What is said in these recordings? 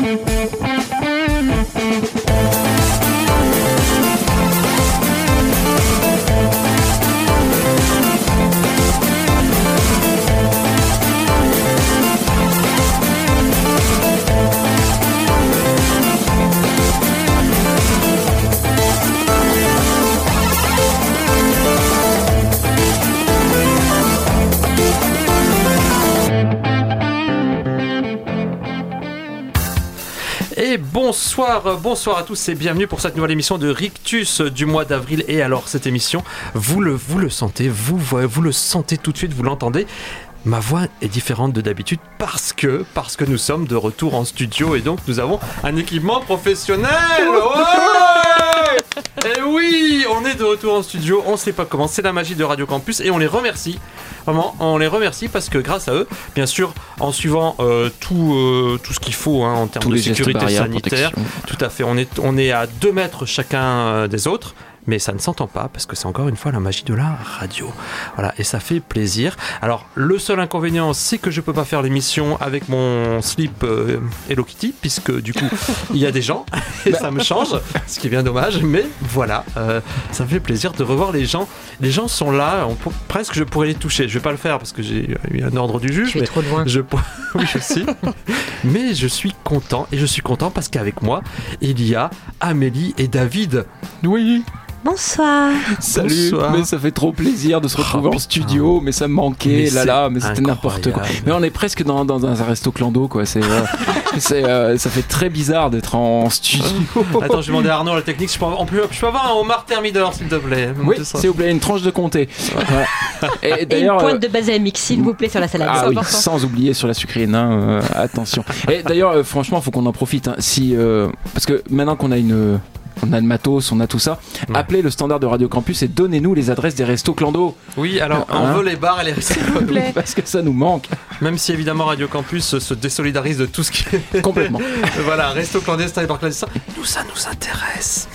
Bonsoir à tous et bienvenue pour cette nouvelle émission de Rictus du mois d'avril. Et alors cette émission, vous le sentez, vous le sentez tout de suite, vous l'entendez. Ma voix est différente de d'habitude parce que nous sommes de retour en studio et donc nous avons un équipement professionnel. Ouais. Et oui, on est de retour en studio, on sait pas comment, c'est la magie de Radio Campus et on les remercie. Vraiment, on les remercie parce que grâce à eux, bien sûr, en suivant tout ce qu'il faut en termes de sécurité sanitaire, tout à fait, on est à 2 mètres chacun des autres. Mais ça ne s'entend pas parce que c'est encore une fois la magie de la radio. Voilà, et ça fait plaisir. Alors, le seul inconvénient, c'est que je peux pas faire l'émission avec mon slip Hello Kitty, puisque du coup, il y a des gens et ça me change, ce qui est bien dommage. Mais voilà, ça me fait plaisir de revoir les gens. Les gens sont là, presque je pourrais les toucher. Je vais pas le faire parce que j'ai eu un ordre du juge. Tu es trop loin. Oui, je sais. Mais je suis content et je suis content parce qu'avec moi, il y a Amélie et David. Oui. Bonsoir. Salut. Bonsoir. Mais ça fait trop plaisir de se retrouver en studio, mais ça me manquait, mais c'était n'importe quoi. Mais on est presque dans un resto clando, quoi. Ça fait très bizarre d'être en studio. Attends, je vais demander à Arnaud, la technique, je peux avoir un homard thermidor, s'il te plaît. Oui, s'il vous plaît, une tranche de comté. Voilà. Et une pointe de balsamique, s'il vous plaît, sur la salade. Ah oui, sans oublier sur la sucrine, attention. Et d'ailleurs, franchement, faut qu'on en profite. Parce que maintenant qu'on a on a le matos, on a tout ça. Ouais. Appelez le standard de Radio Campus et donnez-nous les adresses des restos clando. Oui, alors on veut les bars et les restos clando parce que ça nous manque. Même si évidemment Radio Campus se désolidarise de tout ce qui est complètement. Voilà, resto clandestin et bar clandestin. Nous, ça nous intéresse.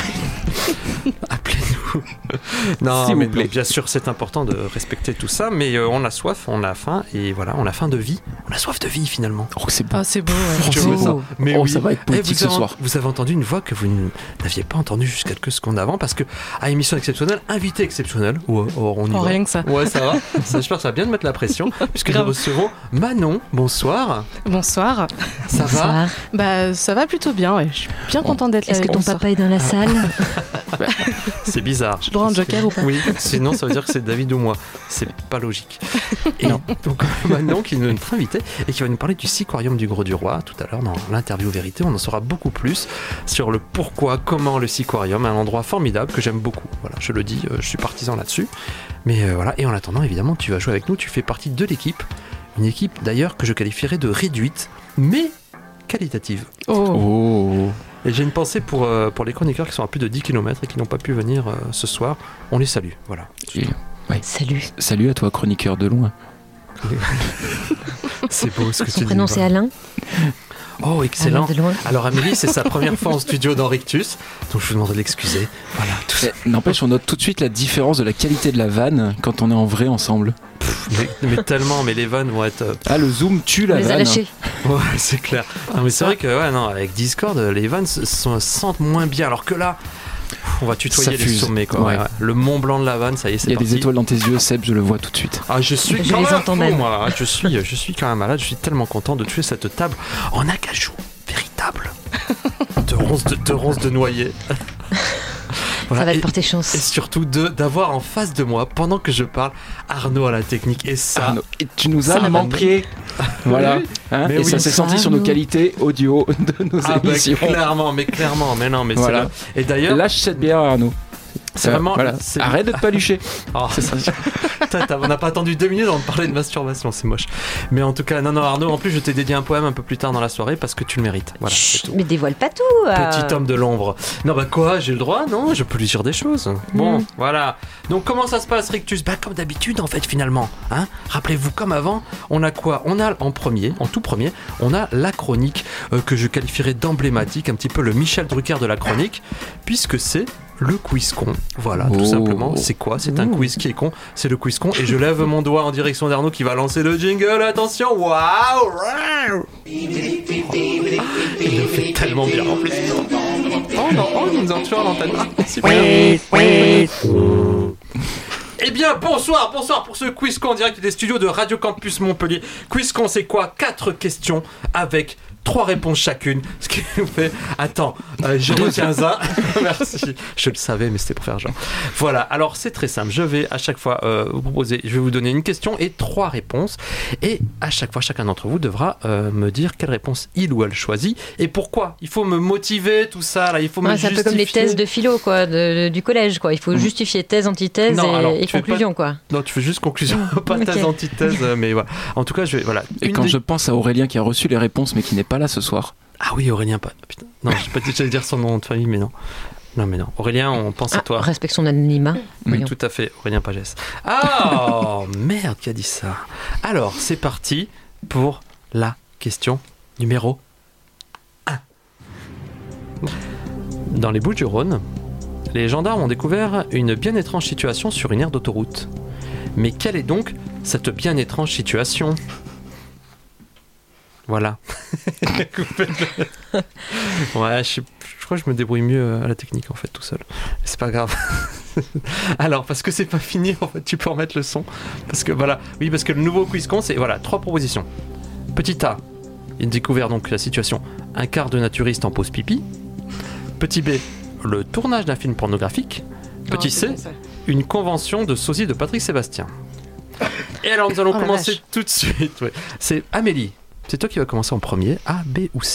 Appelez-nous. Non, s'il mais vous plaît. Bien sûr, c'est important de respecter tout ça, mais on a soif, on a faim, et voilà, on a faim de vie. On a soif de vie finalement. Oh, c'est beau. Ah, c'est beau. Ouais. Ça. Mais oui. Ça va être politique ce soir. Vous avez entendu une voix que vous n'aviez pas entendue jusqu'à quelques secondes avant, parce que à émission exceptionnelle, invité exceptionnel. On y va. Rien que ça. Ouais, ça va. J'espère que ça va bien de mettre la pression, puisque nous recevons Manon. Bonsoir. Bonsoir. Ça va ? Bah, ça va plutôt bien. Ouais. Je suis bien contente d'être là. Est-ce que ton papa est dans la salle ? C'est bizarre. Je dois un joker ou pas ? Oui, sinon ça veut dire que c'est David ou moi. C'est pas logique. Et non. Donc Manon qui est notre invité et qui va nous parler du Siquarium du Grau du Roi tout à l'heure dans l'interview vérité. On en saura beaucoup plus sur le pourquoi, comment le Siquarium, un endroit formidable que j'aime beaucoup. Voilà, je le dis, je suis partisan là-dessus. Mais voilà, et en attendant, évidemment, tu vas jouer avec nous. Tu fais partie de l'équipe. Une équipe d'ailleurs que je qualifierais de réduite, mais qualitative. Oh. Et j'ai une pensée pour les chroniqueurs qui sont à plus de 10 km et qui n'ont pas pu venir ce soir. On les salue, voilà. Ouais. Salut à toi, chroniqueur de loin. C'est beau ce que tu dis. Son prénom c'est Alain. Oh, excellent. Alain de loin. Alors Amélie, c'est sa première fois en studio dans Rictus, donc je vous demanderai de l'excuser. Voilà. N'empêche, on note tout de suite la différence de la qualité de la vanne quand on est en vrai ensemble. Mais tellement, mais les vannes vont être... Ah, le zoom tue la vanne. On les a lâchés. Ouais, c'est clair. Non, mais c'est vrai que avec Discord, les vannes se sentent moins bien, alors que là, on va tutoyer les sommets, quoi. Ouais. Le Mont Blanc de la vanne, ça y est, c'est parti. Il y a des étoiles dans tes yeux, Seb, je le vois tout de suite. Ah, je suis quand même fou, moi. Je suis quand même malade, je suis tellement content de toucher cette table en acajou, véritable. de ronces de noyer. Voilà. Ça va te porter chance. Et surtout d'avoir en face de moi, pendant que je parle, Arnaud à la technique. Et ça, Arnaud, et tu nous as manqué. Voilà. Hein, et oui, ça s'est senti sur nos qualités audio de nos émissions. Clairement, mais non, mais voilà. C'est là. Et d'ailleurs, lâche cette bière, Arnaud. C'est vraiment. Voilà. Arrête de te palucher. Oh, c'est ça. On n'a pas attendu 2 minutes avant de parler de masturbation, c'est moche. Mais en tout cas, non, Arnaud, en plus, je t'ai dédié un poème un peu plus tard dans la soirée parce que tu le mérites. Voilà, c'est tout. Mais dévoile pas tout. Petit homme de l'ombre. Non, bah quoi, j'ai le droit, non ? Je peux lui dire des choses. Bon, voilà. Donc, comment ça se passe, Rictus ? Bah, comme d'habitude, en fait, finalement. Hein ? Rappelez-vous, comme avant, on a quoi ? On a en tout premier, on a la chronique que je qualifierais d'emblématique, un petit peu le Michel Drucker de la chronique, puisque c'est le quiz con. Voilà, tout simplement. C'est quoi ? C'est un quiz qui est con. C'est le quiz con. Et je lève mon doigt en direction d'Arnaud qui va lancer le jingle. Attention. Waouh ! Et tellement bien en plus. Oh non, ils nous ont tué à l'antenne. Eh bien, bonsoir pour ce QuizCon en direct des studios de Radio Campus Montpellier. QuizCon, c'est quoi ? 4 questions avec 3 réponses chacune, ce qui nous fait... Attends, je retiens ça. Merci. Je le savais, mais c'était pour faire genre. Voilà, alors c'est très simple. Je vais à chaque fois vous proposer, je vais vous donner une question et 3 réponses. Et à chaque fois, chacun d'entre vous devra me dire quelle réponse il ou elle choisit et pourquoi. Il faut me motiver, tout ça. Là, il faut me justifier. C'est un peu comme les thèses de philo, quoi, du collège, quoi. Il faut justifier thèse, antithèse et conclusion, quoi. Non, tu fais juste conclusion, pas thèse, antithèse, mais voilà. En tout cas, je vais... Voilà. Et quand je pense à Aurélien qui a reçu les réponses mais qui n'est pas là ce soir. Ah oui, Aurélien, pas. Putain. Non, j'ai pas dit que j'allais dire son nom de famille, mais non. Non, mais non. Aurélien, on pense à toi. Respecte son anonymat. Oui, voyons. Tout à fait. Aurélien Pagès. Oh, merde, qui a dit ça ? Alors, c'est parti pour la question numéro 1. Dans les Bouches-du-Rhône, les gendarmes ont découvert une bien étrange situation sur une aire d'autoroute. Mais quelle est donc cette bien étrange situation ? Voilà. Ouais, je crois que je me débrouille mieux à la technique en fait tout seul. C'est pas grave. Alors, parce que c'est pas fini en fait, tu peux remettre le son. Parce que voilà, oui, parce que le nouveau QuizCon, c'est voilà, 3 propositions. Petit A, il découvert donc la situation. Un quart de naturiste en pause pipi. Petit B, le tournage d'un film pornographique. Petit C, une convention de sosie de Patrick Sébastien. Et alors nous allons commencer tout de suite. Ouais. C'est Amélie. C'est toi qui vas commencer en premier. A, B ou C ?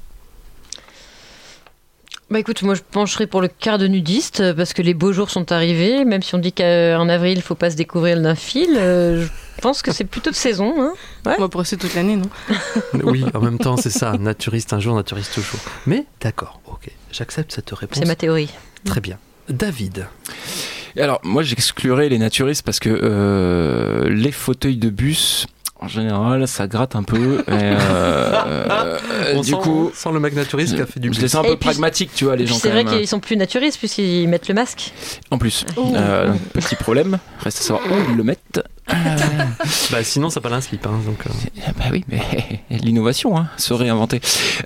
Bah écoute, moi je pencherai pour le quart de nudiste parce que les beaux jours sont arrivés. Même si on dit qu'en avril, il faut pas se découvrir d'un fil, je pense que c'est plutôt de saison. Hein, ouais. On va presser toute l'année, non ? Oui, en même temps, c'est ça. Naturiste un jour, naturiste toujours. Mais d'accord, ok. J'accepte cette réponse. C'est ma théorie. Très bien. David. Alors, moi j'exclurais les naturistes parce que les fauteuils de bus... En général, ça gratte un peu. Du coup, sans le mec naturiste qui a fait du bus. Je laisse un peu pragmatique, tu vois, les gens. C'est vrai qu'ils sont plus naturistes puisqu'ils mettent le masque. En plus, petit problème. Reste à savoir où ils le mettent. Bah sinon, ça pas un slip. Hein, donc. Bah oui, mais l'innovation se réinventer.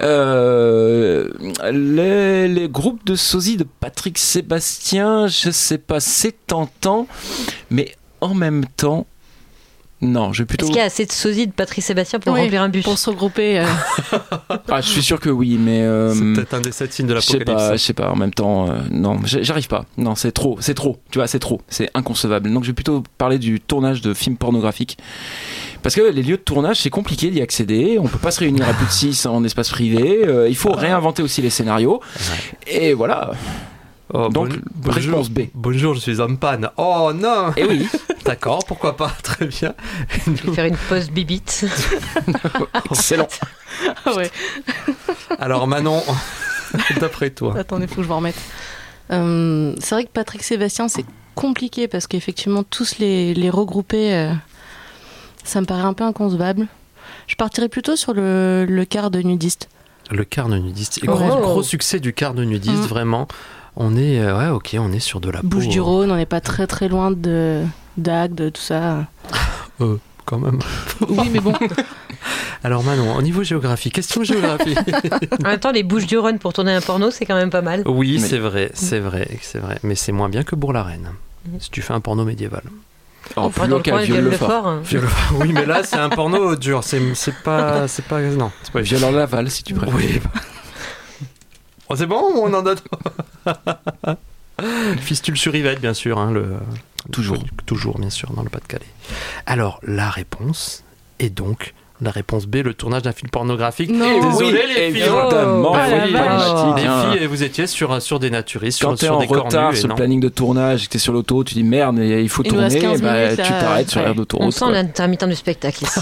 Les groupes de sosie de Patrick Sébastien, je sais pas, c'est tentant, mais en même temps. Non, je vais plutôt... Est-ce qu'il y a assez de sosie de Patrick Sébastien pour remplir un bus ? Pour se regrouper. Je suis sûr que oui, mais... c'est peut-être un des 7 signes de l'apocalypse. Je sais pas, en même temps, non, j'arrive pas. Non, c'est trop, tu vois, c'est trop, c'est inconcevable. Donc je vais plutôt parler du tournage de films pornographiques. Parce que les lieux de tournage, c'est compliqué d'y accéder, on peut pas se réunir à plus de 6 en espace privé, il faut réinventer aussi les scénarios, et voilà... Oh, donc, réponse B. Bonjour, je suis en panne. Oh non. Eh oui. D'accord, pourquoi pas, très bien. Je vais faire une pause bibite. Excellent. Ouais. Alors Manon, d'après toi. Attendez, faut que je me remette. C'est vrai que Patrick Sébastien, c'est compliqué parce qu'effectivement, tous les regrouper, ça me paraît un peu inconcevable. Je partirais plutôt sur le quart de nudiste. Le quart de nudiste. Gros succès du quart de nudiste, vraiment. On est, on est sur de la Bouches-du-Rhône, on n'est pas très très loin d'Agde, tout ça. Quand même. Oui, mais bon. Alors Manon, au niveau géographie, question géographie. En même temps, les Bouches-du-Rhône pour tourner un porno, c'est quand même pas mal. Oui, mais... c'est vrai. Mais c'est moins bien que Bourg-la-Reine, si tu fais un porno médiéval. Oh, plus local, Viol-le-Fort. Oui, mais là, c'est un porno dur. C'est pas... Non, c'est pas Viol-en-Laval, si tu préfères. Oui. Oh, c'est bon, on en a... Fistule sur Yvette, bien sûr. Hein, Toujours, bien sûr, dans le Pas-de-Calais. Alors, la réponse est donc... La réponse B, le tournage d'un film pornographique. Non. Désolé les filles. Évidemment, les filles, vous étiez sur des naturistes, quand sur des cornus. Quand t'es en retard sur le planning de tournage, que t'es sur l'auto, tu dis merde, il faut tourner, tu t'arrêtes sur l'aire d'autoroute. On sent l'intermittent du spectacle ici.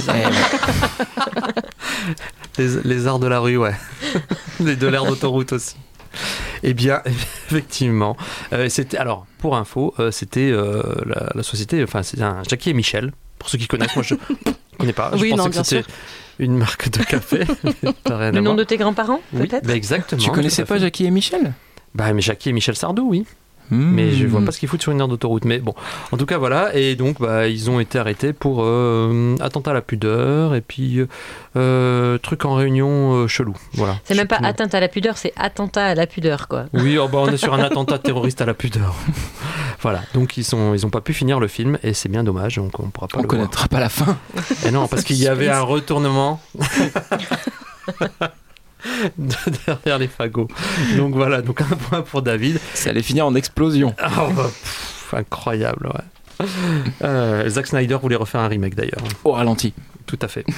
Les arts de la rue, ouais. Les de l'aire d'autoroute aussi. Eh bien, effectivement, c'était, alors, pour info, c'était la société, enfin, c'est un Jackie et Michel. Pour ceux qui connaissent, moi je connais pas. Je pensais que c'était une marque de café. Le nom de tes grands-parents, peut-être ? Exactement. Tu connaissais pas Jackie et Michel ? Bah, mais Jackie et Michel Sardou, oui. Mais je vois pas ce qu'ils foutent sur une aire d'autoroute. Mais bon, en tout cas, voilà. Et donc, ils ont été arrêtés pour attentat à la pudeur et puis truc en réunion chelou. Voilà. C'est même pas atteinte à la pudeur, c'est attentat à la pudeur, quoi. Oui, on est sur un attentat terroriste à la pudeur. Voilà. Donc, ils ont pas pu finir le film et c'est bien dommage. Donc, on pourra pas. On connaîtra pas la fin. Et non, parce qu'il y avait un retournement. Derrière les fagots. Donc voilà, donc un point pour David. Ça allait finir en explosion. Incroyable, ouais. Zack Snyder voulait refaire un remake d'ailleurs. Au ralenti. Tout à fait.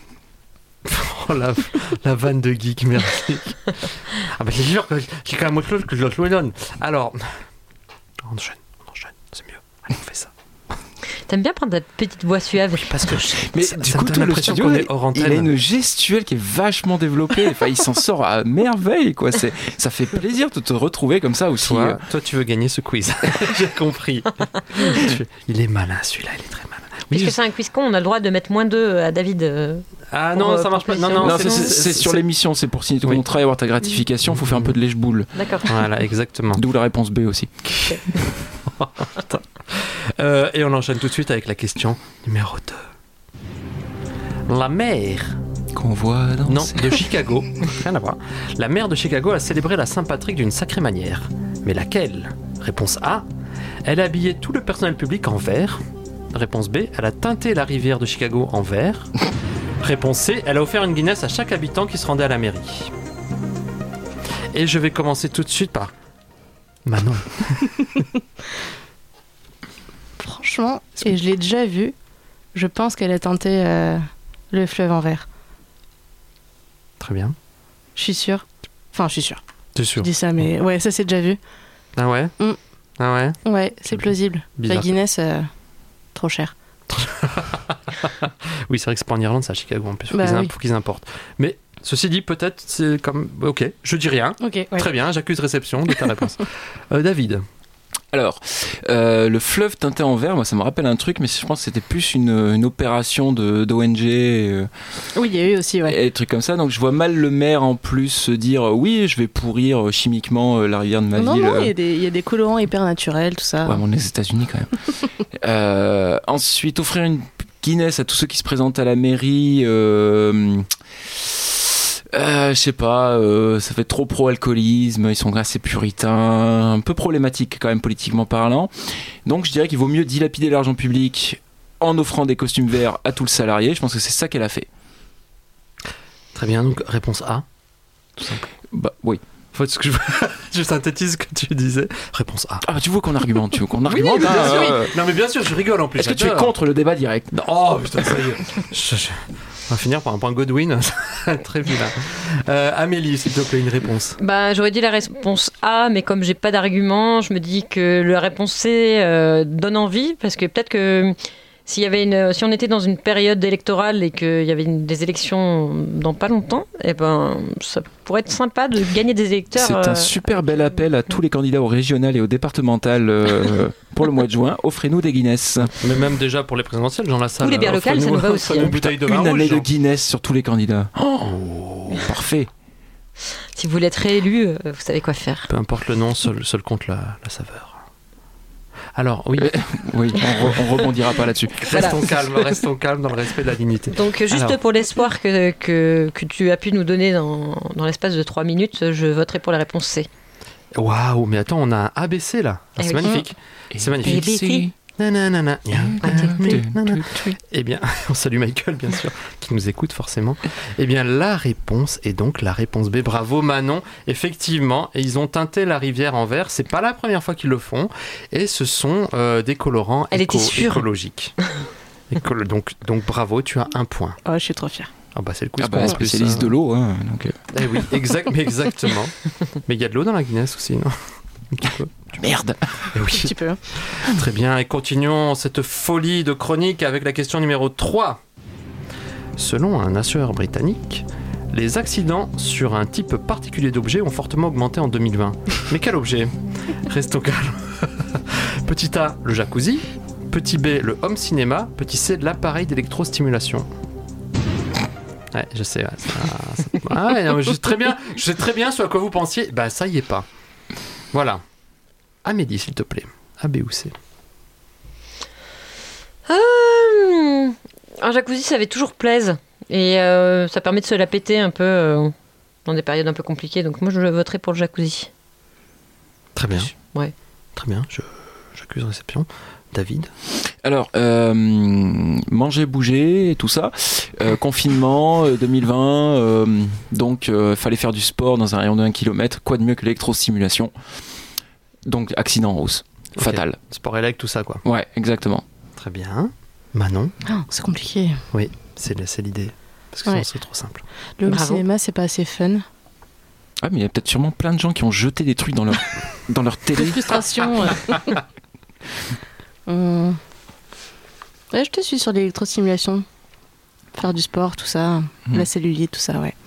La vanne de geek, merci. C'est sûr que c'est quand même autre chose que je le donne. Alors, on enchaîne, c'est mieux. Allez, on fait ça. T'aimes bien prendre ta petite voix suave. Parce que mais du coup, tout le studio, il a une gestuelle qui est vachement développée. Enfin, il s'en sort à merveille, quoi. Ça fait plaisir de te retrouver comme ça aussi. Toi, tu veux gagner ce quiz. J'ai compris. Il est malin, celui-là. Il est très malin. Oui, est-ce que c'est un quiz con? On a le droit de mettre -2 à David. Ah non, ça marche pas. Non, c'est sur l'émission. C'est pour signer ton contrat et avoir ta gratification. Il faut faire un peu de lèche-boule. D'accord. Voilà, exactement. D'où la réponse B aussi. Et on enchaîne tout de suite avec la question numéro 2. La maire qu'on voit danser. de Chicago, rien à voir. La maire de Chicago a célébré la Saint-Patrick d'une sacrée manière. Mais laquelle? Réponse A, elle a habillé tout le personnel public en vert. Réponse B, elle a teinté la rivière de Chicago en vert. Réponse C, elle a offert une Guinness à chaque habitant qui se rendait à la mairie. Et je vais commencer tout de suite par Manon. Franchement, et je l'ai déjà vu, je pense qu'elle a tenté le fleuve en vert. Très bien. Je suis sûre. Enfin, je suis sûre. T'es sûr? Je dis ça, mais ouais, ça c'est déjà vu. Ah ouais? Ah ouais? Ouais, c'est plausible. Bizarre. La Guinness, trop cher. Oui, c'est vrai que c'est pas en Irlande, c'est à Chicago en plus. Faut qu'ils importent. Mais ceci dit, peut-être c'est comme. Ok, je dis rien. Okay, ouais. Très bien, j'accuse réception de ta réponse. David. Alors, le fleuve teinté en vert, moi ça me rappelle un truc, mais je pense que c'était plus une opération d'ONG. Oui, il y a eu aussi, ouais. Et des trucs comme ça, donc je vois mal le maire en plus se dire oui, je vais pourrir chimiquement la rivière de ma ville. Non, il y a des colorants hyper naturels, tout ça. Ouais, on est aux États-Unis quand même. Ensuite, offrir une Guinness à tous ceux qui se présentent à la mairie. Je sais pas, ça fait trop pro-alcoolisme, ils sont assez puritains, un peu problématique quand même politiquement parlant. Donc je dirais qu'il vaut mieux dilapider l'argent public en offrant des costumes verts à tout le salarié. Je pense que c'est ça qu'elle a fait. Très bien, donc réponse A, tout simple. Bah oui. Faut que je synthétise ce que tu disais. Réponse A. Ah bah tu vois qu'on argumente, Oui, bien sûr, oui. Non mais bien sûr, je rigole en plus. Est-ce que tu es contre le débat direct? Oh putain, ça y est. On va finir par un point Godwin. Très vilain. Amélie, s'il te plaît, une réponse. J'aurais dit la réponse A, mais comme j'ai pas d'argument, je me dis que la réponse C donne envie, parce que peut-être que si on était dans une période électorale et qu'il y avait des élections dans pas longtemps, ça pourrait être sympa de gagner des électeurs. C'est un super bel appel à tous les candidats au régional et au départemental pour le mois de juin. Offrez-nous des Guinness. Mais même déjà pour les présidentielles, Jean Lassalle. Ou les bières locales, ça nous va aussi. Une bouteille de vin une rouge, année de Guinness sur tous les candidats. Oh, parfait. Si vous voulez être réélu, vous savez quoi faire. Peu importe le nom, seul compte la saveur. Alors, oui. Oui, on rebondira pas là-dessus. Restons calmes dans le respect de la dignité. Donc, juste pour l'espoir que tu as pu nous donner dans l'espace de 3 minutes, je voterai pour la réponse C. Waouh, mais attends, on a un ABC là. C'est magnifique. C'est magnifique. ABC. Nanana. Eh bien, on salue Michael, bien sûr, qui nous écoute forcément. Eh bien, la réponse est donc la réponse B. Bravo Manon. Effectivement, ils ont teinté la rivière en vert. C'est pas la première fois qu'ils le font. Et ce sont des colorants écologiques. Donc bravo, tu as un point. Oh, je suis trop fière. Ah bah c'est le quiz spécialiste de l'eau. Hein, donc... Eh oui, exactement. Mais il y a de l'eau dans la Guinness aussi, non? Un petit peu. Merde. Oui. Un petit peu. Très bien, et continuons cette folie de chronique avec la question numéro 3. Selon un assureur britannique, les accidents sur un type particulier d'objet ont fortement augmenté en 2020. Mais quel objet? Restons calmes. Petit A, le jacuzzi. Petit B, le home cinéma. Petit C, l'appareil d'électrostimulation. Ouais, je sais. Je sais très bien ce à quoi vous pensiez. Bah, ça y est pas. Voilà. Amélie, s'il te plaît. A, B ou C? Un jacuzzi, ça avait toujours plaise. Et ça permet de se la péter un peu dans des périodes un peu compliquées. Donc moi, je voterai pour le jacuzzi. Très bien. Ouais. Très bien, j'accuse réception. David? Alors, manger, bouger et tout ça. Confinement, 2020. Donc, fallait faire du sport dans un rayon de 1 km. Quoi de mieux que l'électrostimulation? Donc, accident en hausse. Okay. Fatal. Sport élect, tout ça, quoi. Ouais, exactement. Très bien. Manon? C'est compliqué. Oui, c'est l'idée. Parce que sinon, c'est trop simple. Le cinéma, c'est pas assez fun. Ah, mais il y a peut-être sûrement plein de gens qui ont jeté des trucs dans leur télé. Frustration. Ouais, je te suis sur l'électrostimulation. Faire du sport, tout ça. La cellulite, tout ça, ouais.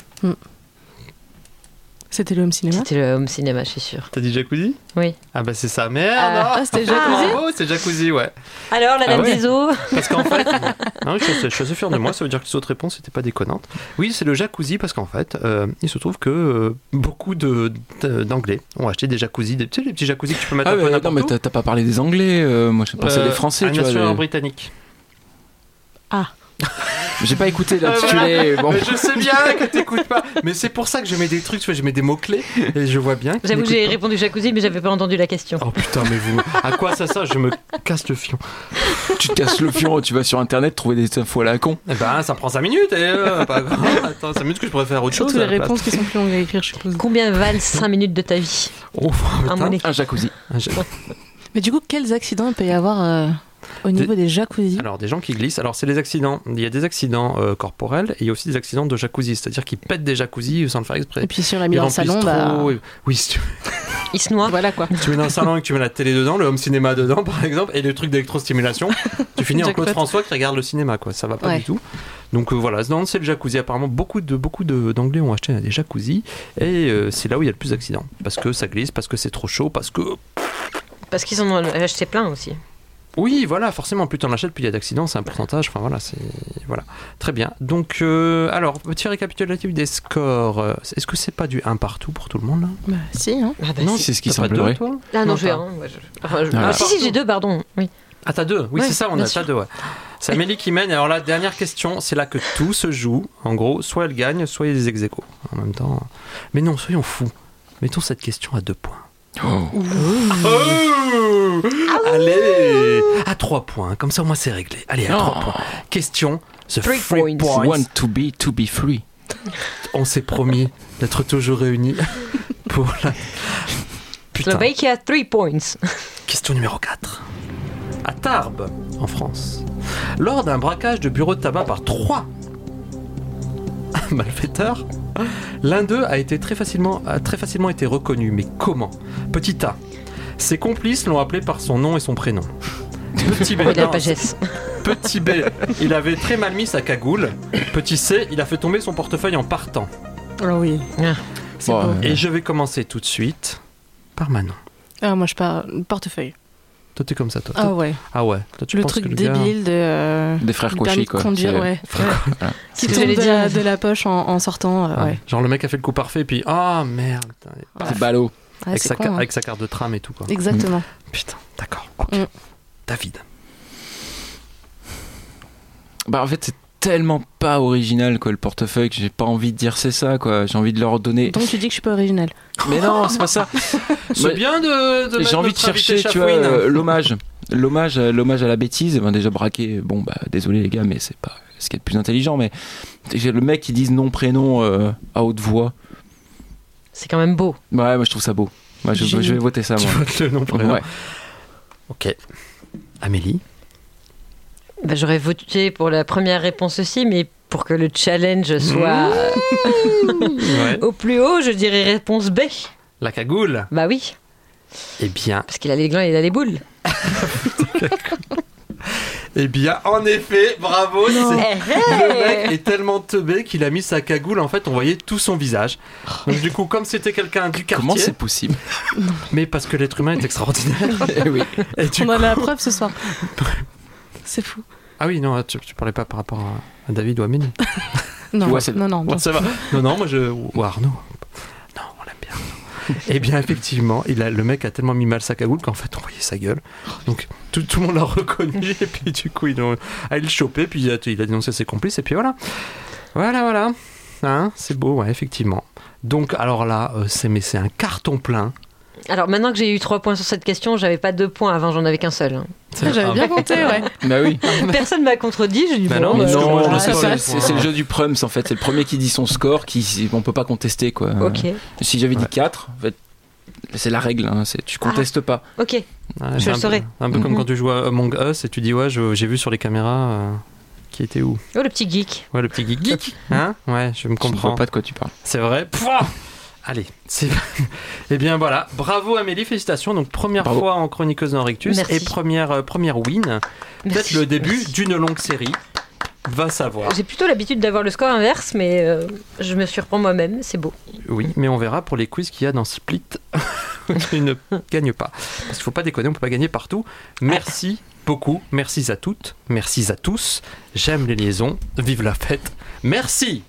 C'était le home cinéma? C'était le home cinéma, je suis sûre. T'as dit jacuzzi? Oui. Ah bah c'est ça, merde. C'était le jacuzzi? Bravo, c'est jacuzzi, ouais. Alors, la dame des eaux? Parce qu'en fait, non, je suis assez fier de moi, ça veut dire que les autres réponses n'étaient pas déconnantes. Oui, c'est le jacuzzi parce qu'en fait, il se trouve que beaucoup d'Anglais ont acheté des jacuzzis, tu sais, les petits jacuzzis que tu peux mettre un peu n'importe où. Non, mais t'as pas parlé des Anglais, moi je pensais des Français, tu vois. National britannique. Ah. J'ai pas écouté l'intitulé. Bon. Mais je sais bien que t'écoutes pas. Mais c'est pour ça que je mets des trucs, tu vois, je mets des mots-clés et je vois bien. J'avoue que j'ai répondu jacuzzi, mais j'avais pas entendu la question. Oh putain, mais vous. À quoi ça sert? Je me casse le fion. Tu te casses le fion, tu vas sur internet trouver des infos à la con. Eh ben, ça prend 5 minutes et pas grave. Attends, 5 minutes que je pourrais faire autre chose. Surtout les réponses qui sont plus longues à écrire, je suppose. Combien valent 5 minutes de ta vie? Un jacuzzi. Mais du coup, quels accidents il peut y avoir au niveau des jacuzzis? Alors, des gens qui glissent. Alors, c'est les accidents. Il y a des accidents corporels et il y a aussi des accidents de jacuzzi. C'est-à-dire qu'ils pètent des jacuzzis sans le faire exprès. Et puis, si on l'a mis dans le salon, bah. Oui, si tu... Il se noie. Voilà quoi. Tu mets dans le salon et que tu mets la télé dedans, le home cinéma dedans, par exemple, et le truc d'électrostimulation, tu finis en Claude François qui regarde le cinéma, quoi. Ça va pas du tout. Donc voilà, c'est le jacuzzi. Apparemment, beaucoup d'Anglais ont acheté des jacuzzis et c'est là où il y a le plus d'accidents. Parce que ça glisse, parce que c'est trop chaud, parce qu'ils en ont acheté plein aussi. Oui, voilà, forcément, plus t'en achètes, plus il y a d'accidents, c'est un pourcentage, enfin voilà, voilà. Très bien. Donc, alors, petit récapitulatif des scores. Est-ce que c'est pas du 1 partout pour tout le monde, là? Bah, si, hein. Ah bah non, c'est ce qui semblerait. Ah non, j'ai un. Si, j'ai 2, pardon. Oui. Ah, t'as 2? Oui, c'est ça, t'as 2, ouais. C'est Amélie qui mène. Alors, la dernière question, c'est là que tout se joue. En gros, soit elle gagne, soit il y a des ex-aequo. En même temps. Mais non, soyons fous. Mettons cette question à 2 points. Allez, à 3 points, comme ça au moins c'est réglé. Allez, à 3 points. Question, the 3 points. Want to be free. On s'est promis d'être toujours réunis pour la... Putain. Slovakia, 3 points. Question numéro 4. À Tarbes, en France, lors d'un braquage de bureau de tabac par 3 malfaiteurs, l'un d'eux a très facilement été reconnu. Mais comment? Petit A. Ses complices l'ont appelé par son nom et son prénom. Petit B. Petit B. Il avait très mal mis sa cagoule. Petit C. Il a fait tomber son portefeuille en partant. Oh oui. C'est bon. Et je vais commencer tout de suite par Manon. Ah, moi je pars portefeuille. Toi t'es comme ça, toi. Ah ouais. Ah ouais. Toi, tu le penses truc que le débile des frères Cauchy, quoi. Conduire, ouais. Qui tombe de la poche en sortant. Ouais. Genre le mec a fait le coup parfait et puis merde. C'est ballot. Avec sa carte de tram et tout, quoi. Exactement. Putain, d'accord. Okay. David. Bah en fait c'est tellement pas original, quoi, le portefeuille, que j'ai pas envie de dire c'est ça, quoi. J'ai envie de leur donner. Donc tu dis que je suis pas original. Mais non, c'est pas ça. C'est bien de j'ai envie de chercher, tu vois, l'hommage à la bêtise. Ben, déjà braqué, bon bah désolé les gars, mais c'est pas ce qui est le plus intelligent. Mais j'ai le mec qui dise nom prénom à haute voix. C'est quand même beau. Ouais, moi je trouve ça beau. Moi je vais voter ça. Tu votes le nom prénom. Ouais. Ok. Amélie. Bah, j'aurais voté pour la première réponse aussi, mais pour que le challenge soit au plus haut, je dirais réponse B. La cagoule. Bah oui. Eh bien... Parce qu'il a les glands et il a les boules. Eh bien, en effet, bravo. Le mec est tellement teubé qu'il a mis sa cagoule. En fait, on voyait tout son visage. Donc du coup, comme c'était quelqu'un du quartier... Comment c'est possible? Mais parce que l'être humain est extraordinaire. Eh oui. Et on a la preuve ce soir. C'est fou. Ah oui, non, tu parlais pas par rapport à David ou à Amélie. Non, ouais, non. Ouais, ça va. Non, moi ou Arnaud. Non, on l'aime bien. Et bien effectivement, le mec a tellement mis mal sa cagoule qu'en fait on voyait sa gueule. Donc tout le monde l'a reconnu et puis du coup ils l'ont chopé, puis il a dénoncé ses complices et puis voilà. Voilà. Hein, c'est beau, ouais, effectivement. Donc alors là, c'est un carton plein. Alors maintenant que j'ai eu 3 points sur cette question, j'avais pas 2 points, avant j'en avais qu'un seul. J'avais bien compté, ouais. Bah oui. Personne m'a contredit, j'ai dit non, c'est le jeu du prums en fait, c'est le premier qui dit son score, on peut pas contester quoi. Ok. Si j'avais dit 4, en fait, c'est la règle, hein, tu contestes pas. Ok, Ouais, je le saurais. Un peu comme quand tu joues à Among Us et tu dis j'ai vu sur les caméras qui était où. Oh, le petit geek. Ouais, le petit geek. Hein, ouais, je me comprends. Je ne vois pas de quoi tu parles. C'est vrai. Pouah, allez, eh bien voilà, bravo Amélie, félicitations. Donc première fois en chroniqueuse dans Rictus. Merci. Et première win. Peut-être le début d'une longue série. Va savoir. J'ai plutôt l'habitude d'avoir le score inverse, mais je me surprends moi-même, c'est beau. Oui, mais on verra pour les quiz qu'il y a dans Split. Tu ne gagnes pas. Parce qu'il ne faut pas déconner, on ne peut pas gagner partout. Merci beaucoup, merci à toutes, merci à tous. J'aime les liaisons, vive la fête. Merci.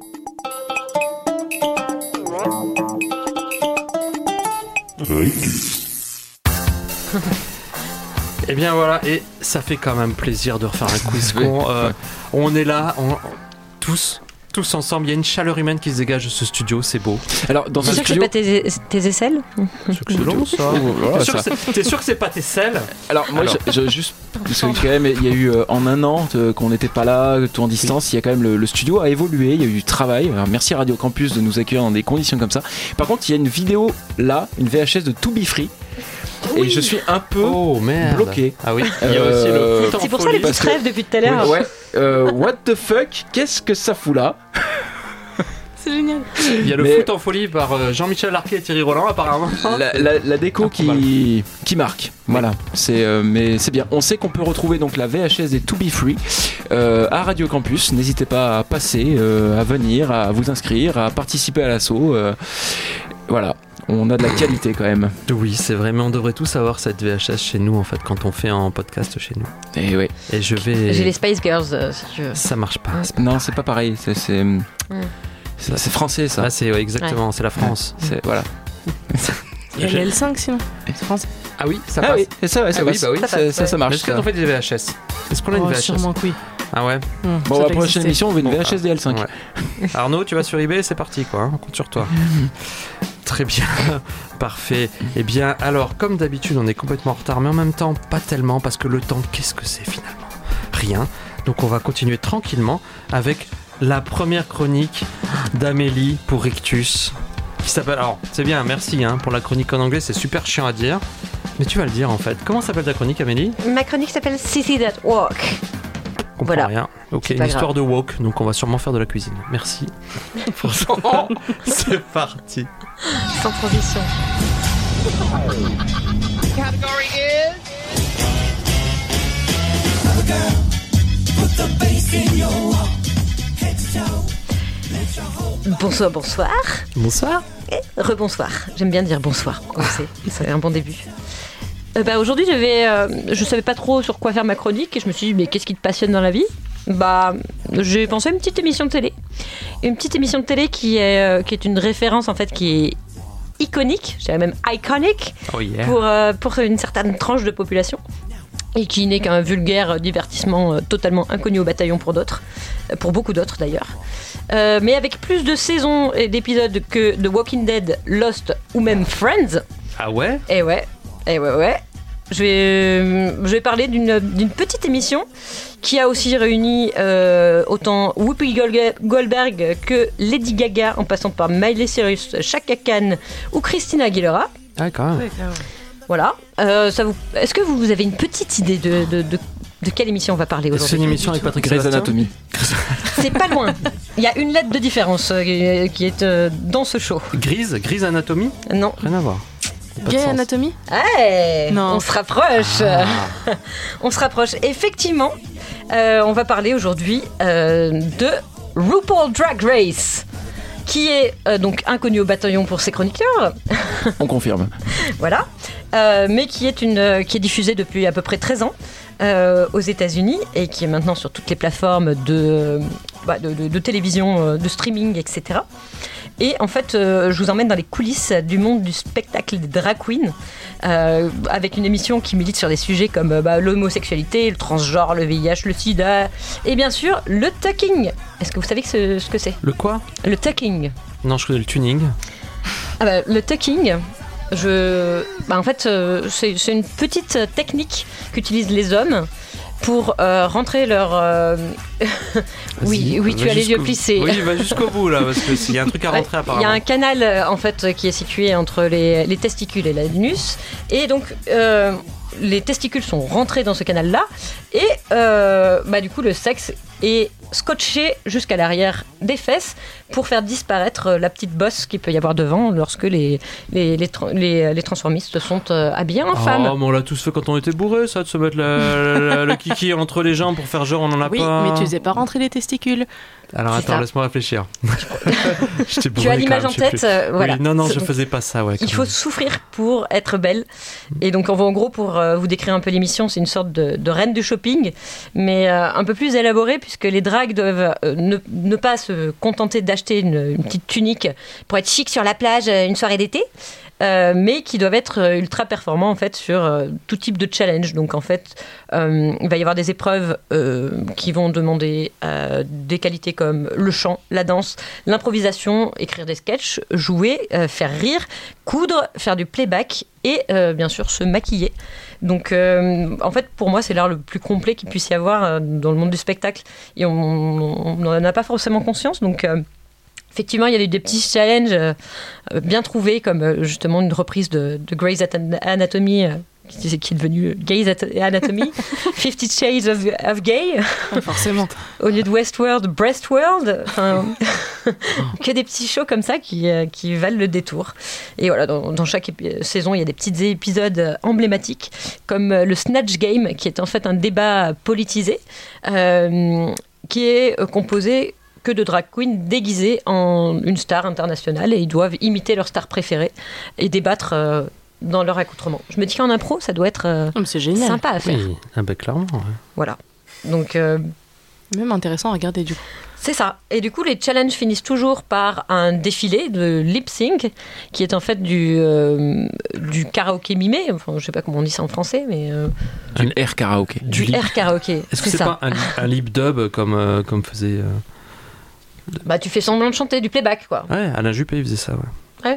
Et bien voilà, et ça fait quand même plaisir de refaire un quiz con. On est là, tous ensemble, il y a une chaleur humaine qui se dégage de ce studio, c'est beau. Alors dans C'est un sûr que studio, c'est pas tes aisselles? C'est long ça. T'es sûr que c'est pas tes selles? alors moi je juste parce que quand même il y a eu en un an qu'on n'était pas là, tout en distance, il y a quand même le studio a évolué, il y a eu du travail. Alors, merci Radio Campus de nous accueillir dans des conditions comme ça. Par contre il y a une vidéo là, une VHS de To Be Free. Et je suis un peu bloqué. Ah oui, il y a aussi le foot en C'est pour ça folie. les petites rêves depuis tout à l'heure. Ouais. What the fuck? Qu'est-ce que ça fout là? C'est génial. Il y a le foot en folie par Jean-Michel Larquet et Thierry Roland apparemment. La déco qui marque. Voilà. Mais c'est bien. On sait qu'on peut retrouver donc la VHS des To Be Free à Radio Campus. N'hésitez pas à passer, à venir, à vous inscrire, à participer à l'assaut. Voilà. On a de la qualité quand même. Oui, c'est vrai, mais on devrait tous avoir cette VHS chez nous en fait quand on fait un podcast chez nous. Et ouais. Et je vais. J'ai les Spice Girls si tu veux. Ça marche pas. Non, c'est pas pareil. C'est français ça. Ah, c'est exactement, c'est la France. C'est voilà. Il y a le L5 sinon. C'est français. Ah oui, ça Ah passe. oui, c'est ça, ouais, ça Ah oui, passe. bah oui. Ça marche. Est-ce qu'on fait des VHS? Est-ce qu'on a une VHS? Sûrement que oui. Ah ouais. Bon, la prochaine émission, on veut une Bon, VHS des L5. Ouais. Arnaud, tu vas sur eBay, c'est parti quoi. On compte sur toi. Très bien, parfait. Eh bien, alors, comme d'habitude, on est complètement en retard, mais en même temps, pas tellement, parce que le temps, qu'est-ce que c'est finalement? Rien. Donc, on va continuer tranquillement avec la première chronique d'Amélie pour Rictus, qui s'appelle... Alors, c'est bien, merci pour la chronique en anglais, c'est super chiant à dire, mais tu vas le dire en fait. Comment s'appelle ta chronique, Amélie? Ma chronique s'appelle Sissy That Walk. Comprends Voilà. rien. Ok, C'est une pas histoire grave. de wok, donc on va sûrement faire de la cuisine. Merci. Franchement, c'est parti. Sans transition. Category is Bonsoir. Bonsoir. Rebonsoir. J'aime bien dire bonsoir. On sait, c'est un bon début. Aujourd'hui, je savais pas trop sur quoi faire ma chronique et je me suis dit, mais qu'est-ce qui te passionne dans la vie? J'ai pensé à une petite émission de télé. Une petite émission de télé qui est une référence en fait qui est iconique, je dirais même iconic, Oh yeah. pour une certaine tranche de population. Et qui n'est qu'un vulgaire divertissement totalement inconnu au bataillon pour d'autres, pour beaucoup d'autres d'ailleurs. Mais avec plus de saisons et d'épisodes que The Walking Dead, Lost ou même Friends. Ah ouais? Et ouais. Je vais parler d'une petite émission qui a aussi réuni autant Whoopi Goldberg que Lady Gaga, en passant par Miley Cyrus, Chaka Khan ou Christina Aguilera. Ah quand même. Voilà. Est-ce que vous avez une petite idée de quelle émission on va parler C'est aujourd'hui? une émission avec Patrick Grey's Sébastien. Anatomy. C'est pas loin. Il y a une lettre de différence qui est dans ce show. Grey's Anatomy? Non. Rien à voir. Pas de Gay sens. Anatomy. Hey, Non. on se rapproche. On se rapproche. Effectivement, on va parler aujourd'hui de RuPaul Drag Race, qui est donc inconnu au bataillon pour ses chroniqueurs. On confirme. Voilà. Mais qui est diffusée depuis à peu près 13 ans aux États-Unis et qui est maintenant sur toutes les plateformes de télévision, de streaming, etc. Et en fait, je vous emmène dans les coulisses du monde du spectacle des drag queens, avec une émission qui milite sur des sujets comme l'homosexualité, le transgenre, le VIH, le sida, et bien sûr, le tucking. Est-ce que vous savez ce que c'est ? Le quoi ? Le tucking. Non, je connais le tuning. Le tucking, en fait, c'est une petite technique qu'utilisent les hommes pour rentrer leur... oui, tu as les yeux plissés. Oui, va jusqu'au bout là, parce qu'il y a un truc à rentrer apparemment. Il y a un canal en fait qui est situé entre les testicules et l'anus, et donc les testicules sont rentrés dans ce canal-là, et du coup le sexe est scotché jusqu'à l'arrière des fesses pour faire disparaître la petite bosse qu'il peut y avoir devant lorsque les transformistes sont habillés en femmes. Oh, mais on l'a tous fait quand on était bourré, ça, de se mettre le kiki entre les jambes pour faire genre on en a pas. Oui, mais tu faisais pas rentrer les testicules. Alors attends, laisse-moi réfléchir. Tu as l'image en tête, voilà. Oui, non, je faisais pas ça, ouais. Il faut souffrir pour être belle. Et donc, en gros, pour vous décrire un peu l'émission, c'est une sorte de reine du shopping, mais un peu plus élaborée, puisque les drags doivent ne pas se contenter d'acheter une petite tunique pour être chic sur la plage une soirée d'été, mais qui doivent être ultra performants en fait sur tout type de challenge. Donc en fait, il va y avoir des épreuves qui vont demander des qualités comme le chant, la danse, l'improvisation, écrire des sketchs, jouer, faire rire, coudre, faire du playback et bien sûr se maquiller. Donc en fait pour moi c'est l'art le plus complet qu'il puisse y avoir dans le monde du spectacle, et on n'en a pas forcément conscience. Donc effectivement, il y a eu des petits challenges bien trouvés, comme justement une reprise de Grey's Anatomy, qui est devenue Grey's Anatomy, 50 Shades of Gay. Forcément. Au lieu de Westworld, Breastworld. Enfin, que des petits shows comme ça qui valent le détour. Et voilà, dans chaque saison, il y a des petits épisodes emblématiques, comme le Snatch Game, qui est en fait un débat politisé, qui est composé que de drag queens déguisées en une star internationale, et ils doivent imiter leur star préférée et débattre dans leur accoutrement. Je me dis qu'en impro, ça doit être c'est génial. Sympa à faire. Oui, clairement. Ouais. Voilà. Donc, même intéressant à regarder du coup. C'est ça. Et du coup, les challenges finissent toujours par un défilé de lip sync, qui est en fait du karaoké mimé. Enfin, je sais pas comment on dit ça en français, mais du air karaoké. Du air karaoké. Est-ce que c'est pas un lip dub comme faisait tu fais semblant de chanter, du playback, quoi. Ouais, Alain Juppé, il faisait ça, ouais.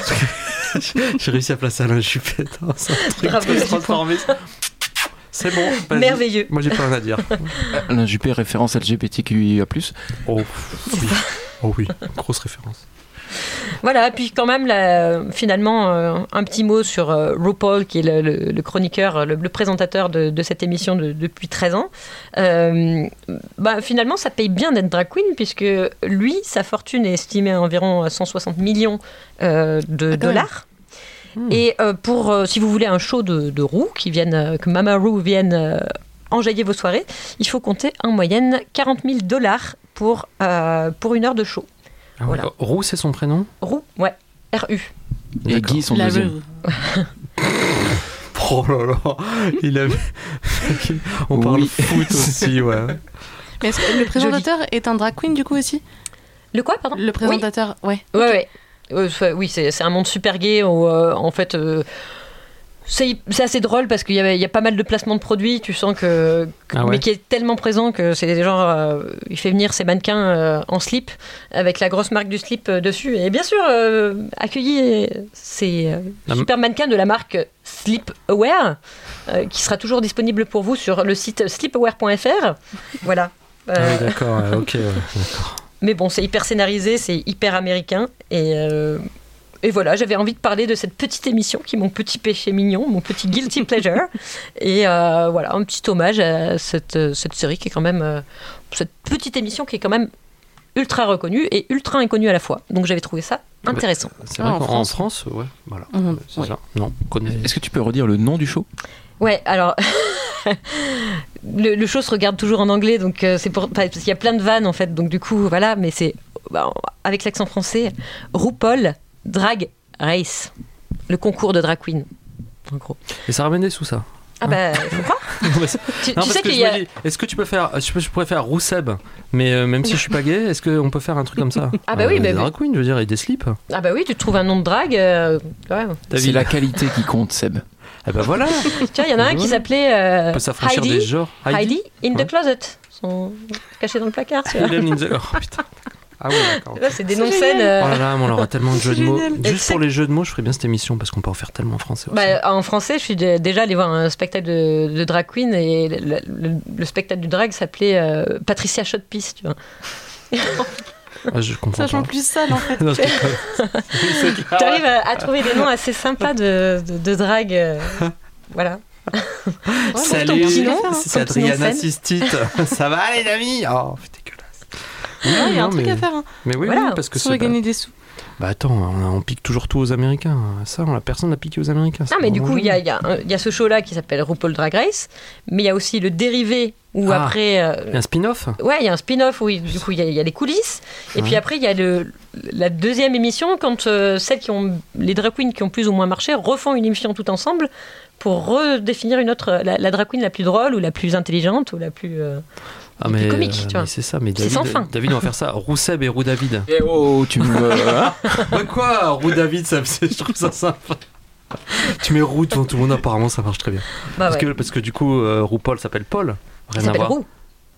J'ai réussi à placer Alain Juppé dans un truc très transformé. C'est bon, vas-y. Merveilleux. Moi, j'ai pas rien à dire. Alain Juppé, référence LGBTQIA+. Oh oui, grosse référence. Voilà, puis quand même, finalement, un petit mot sur RuPaul, qui est le chroniqueur, le présentateur de cette émission depuis 13 ans. Finalement, ça paye bien d'être drag queen, puisque lui, sa fortune est estimée à environ 160 millions de dollars. Et si vous voulez un show de roux, que Mama Roux vienne enjailler vos soirées, il faut compter en moyenne $40,000 pour une heure de show. Ah ouais. Voilà. Roux, c'est son prénom ? Roux, ouais. R-U. Et Guy, son deuxième. Oh là là, on parle foot aussi, ouais. Mais est-ce que le présentateur est un drag queen du coup aussi ? Le quoi, pardon ? Le présentateur, oui. Ouais. Oui, c'est un monde super gay où, en fait... C'est assez drôle parce qu'il y a pas mal de placements de produits, tu sens mais qui est tellement présent que c'est genre il fait venir ses mannequins en slip avec la grosse marque du slip dessus, et bien sûr accueillir ces super mannequins de la marque Sleepaware qui sera toujours disponible pour vous sur le site sleepaware.fr. Voilà. Oui, d'accord, ok, d'accord. Mais bon, c'est hyper scénarisé, c'est hyper américain, et voilà, j'avais envie de parler de cette petite émission qui est mon petit péché mignon, mon petit guilty pleasure. Et voilà, un petit hommage à cette série qui est quand même... cette petite émission qui est quand même ultra reconnue et ultra inconnue à la fois. Donc j'avais trouvé ça intéressant. C'est vrai qu'en France, ouais, voilà. C'est ça. Non, Est-ce que tu peux redire le nom du show ? Ouais, alors... le show se regarde toujours en anglais, donc c'est parce qu'il y a plein de vannes en fait. Donc du coup, voilà, mais c'est... avec l'accent français, RuPaul Drag Race, le concours de drag queen, en gros. Et ça ramène des sous, ça ? Ah bah, faut pas. Non, Tu parce sais que qu'il je y a... me dis, est-ce que tu peux faire, je pourrais faire Rousseb, mais même si je suis pas gay, est-ce qu'on peut faire un truc comme ça? Ah bah oui, mais- des drag queens, je veux dire, et des slips. Ah bah oui, tu trouves un nom de drague. Ouais. C'est la qualité qui compte, Seb. Eh ben voilà, Tiens, il y en a un qui s'appelait on peut s'affranchir des genres. Heidi in Ouais. the closet. Ils sont cachés dans le placard, tu vois. Hidden in the- Oh putain. Ah ouais, d'accord. Là, c'est des noms de scènes. Oh là là, mais on aura tellement de jeux de mots. génial. Juste pour les jeux de mots, je ferais bien cette émission parce qu'on peut en faire tellement en français aussi. Bah, en français, je suis déjà allée voir un spectacle de drag queen et le spectacle du drag s'appelait Patricia Shotpiece, tu vois. Ah, je comprends Sachant pas. plus sale en fait. Non, je déconne. Tu arrives à trouver des noms assez sympas de drag. Voilà. Salut, ton petit nom, hein, c'est ton petit nom de Adriana scène. Sistite. Ça va les amis? Oh, c'est dégueulasse. Il y a un Non, truc mais- à faire. Hein. Mais oui, Voilà. oui, parce que Si on veut c'est. gagner des sous. Bah attends, on pique toujours tout aux Américains. Ça, personne n'a piqué aux Américains. Ah, mais du coup, il y a ce show-là qui s'appelle RuPaul Drag Race, mais il y a aussi le dérivé où Ah. après. Il y a un spin-off? Ouais, il y a un spin-off où du coup il y a les coulisses. Et Ouais. puis après, il y a la deuxième émission quand les drag queens qui ont plus ou moins marché refont une émission tout ensemble pour redéfinir la drag queen la plus drôle ou la plus intelligente ou la plus. Ah, plus comique, tu vois. mais c'est ça, mais C'est David, sans fin. David, on va faire ça. Rousseb et Roux David. Eh oh, tu me. Hein Bah quoi, Roux David, je trouve ça sympa. Tu mets Roux devant tout le monde, apparemment ça marche très bien. Bah Parce, ouais. parce que du coup, RuPaul s'appelle Paul. Il Rien à s'appelle voir. Roux.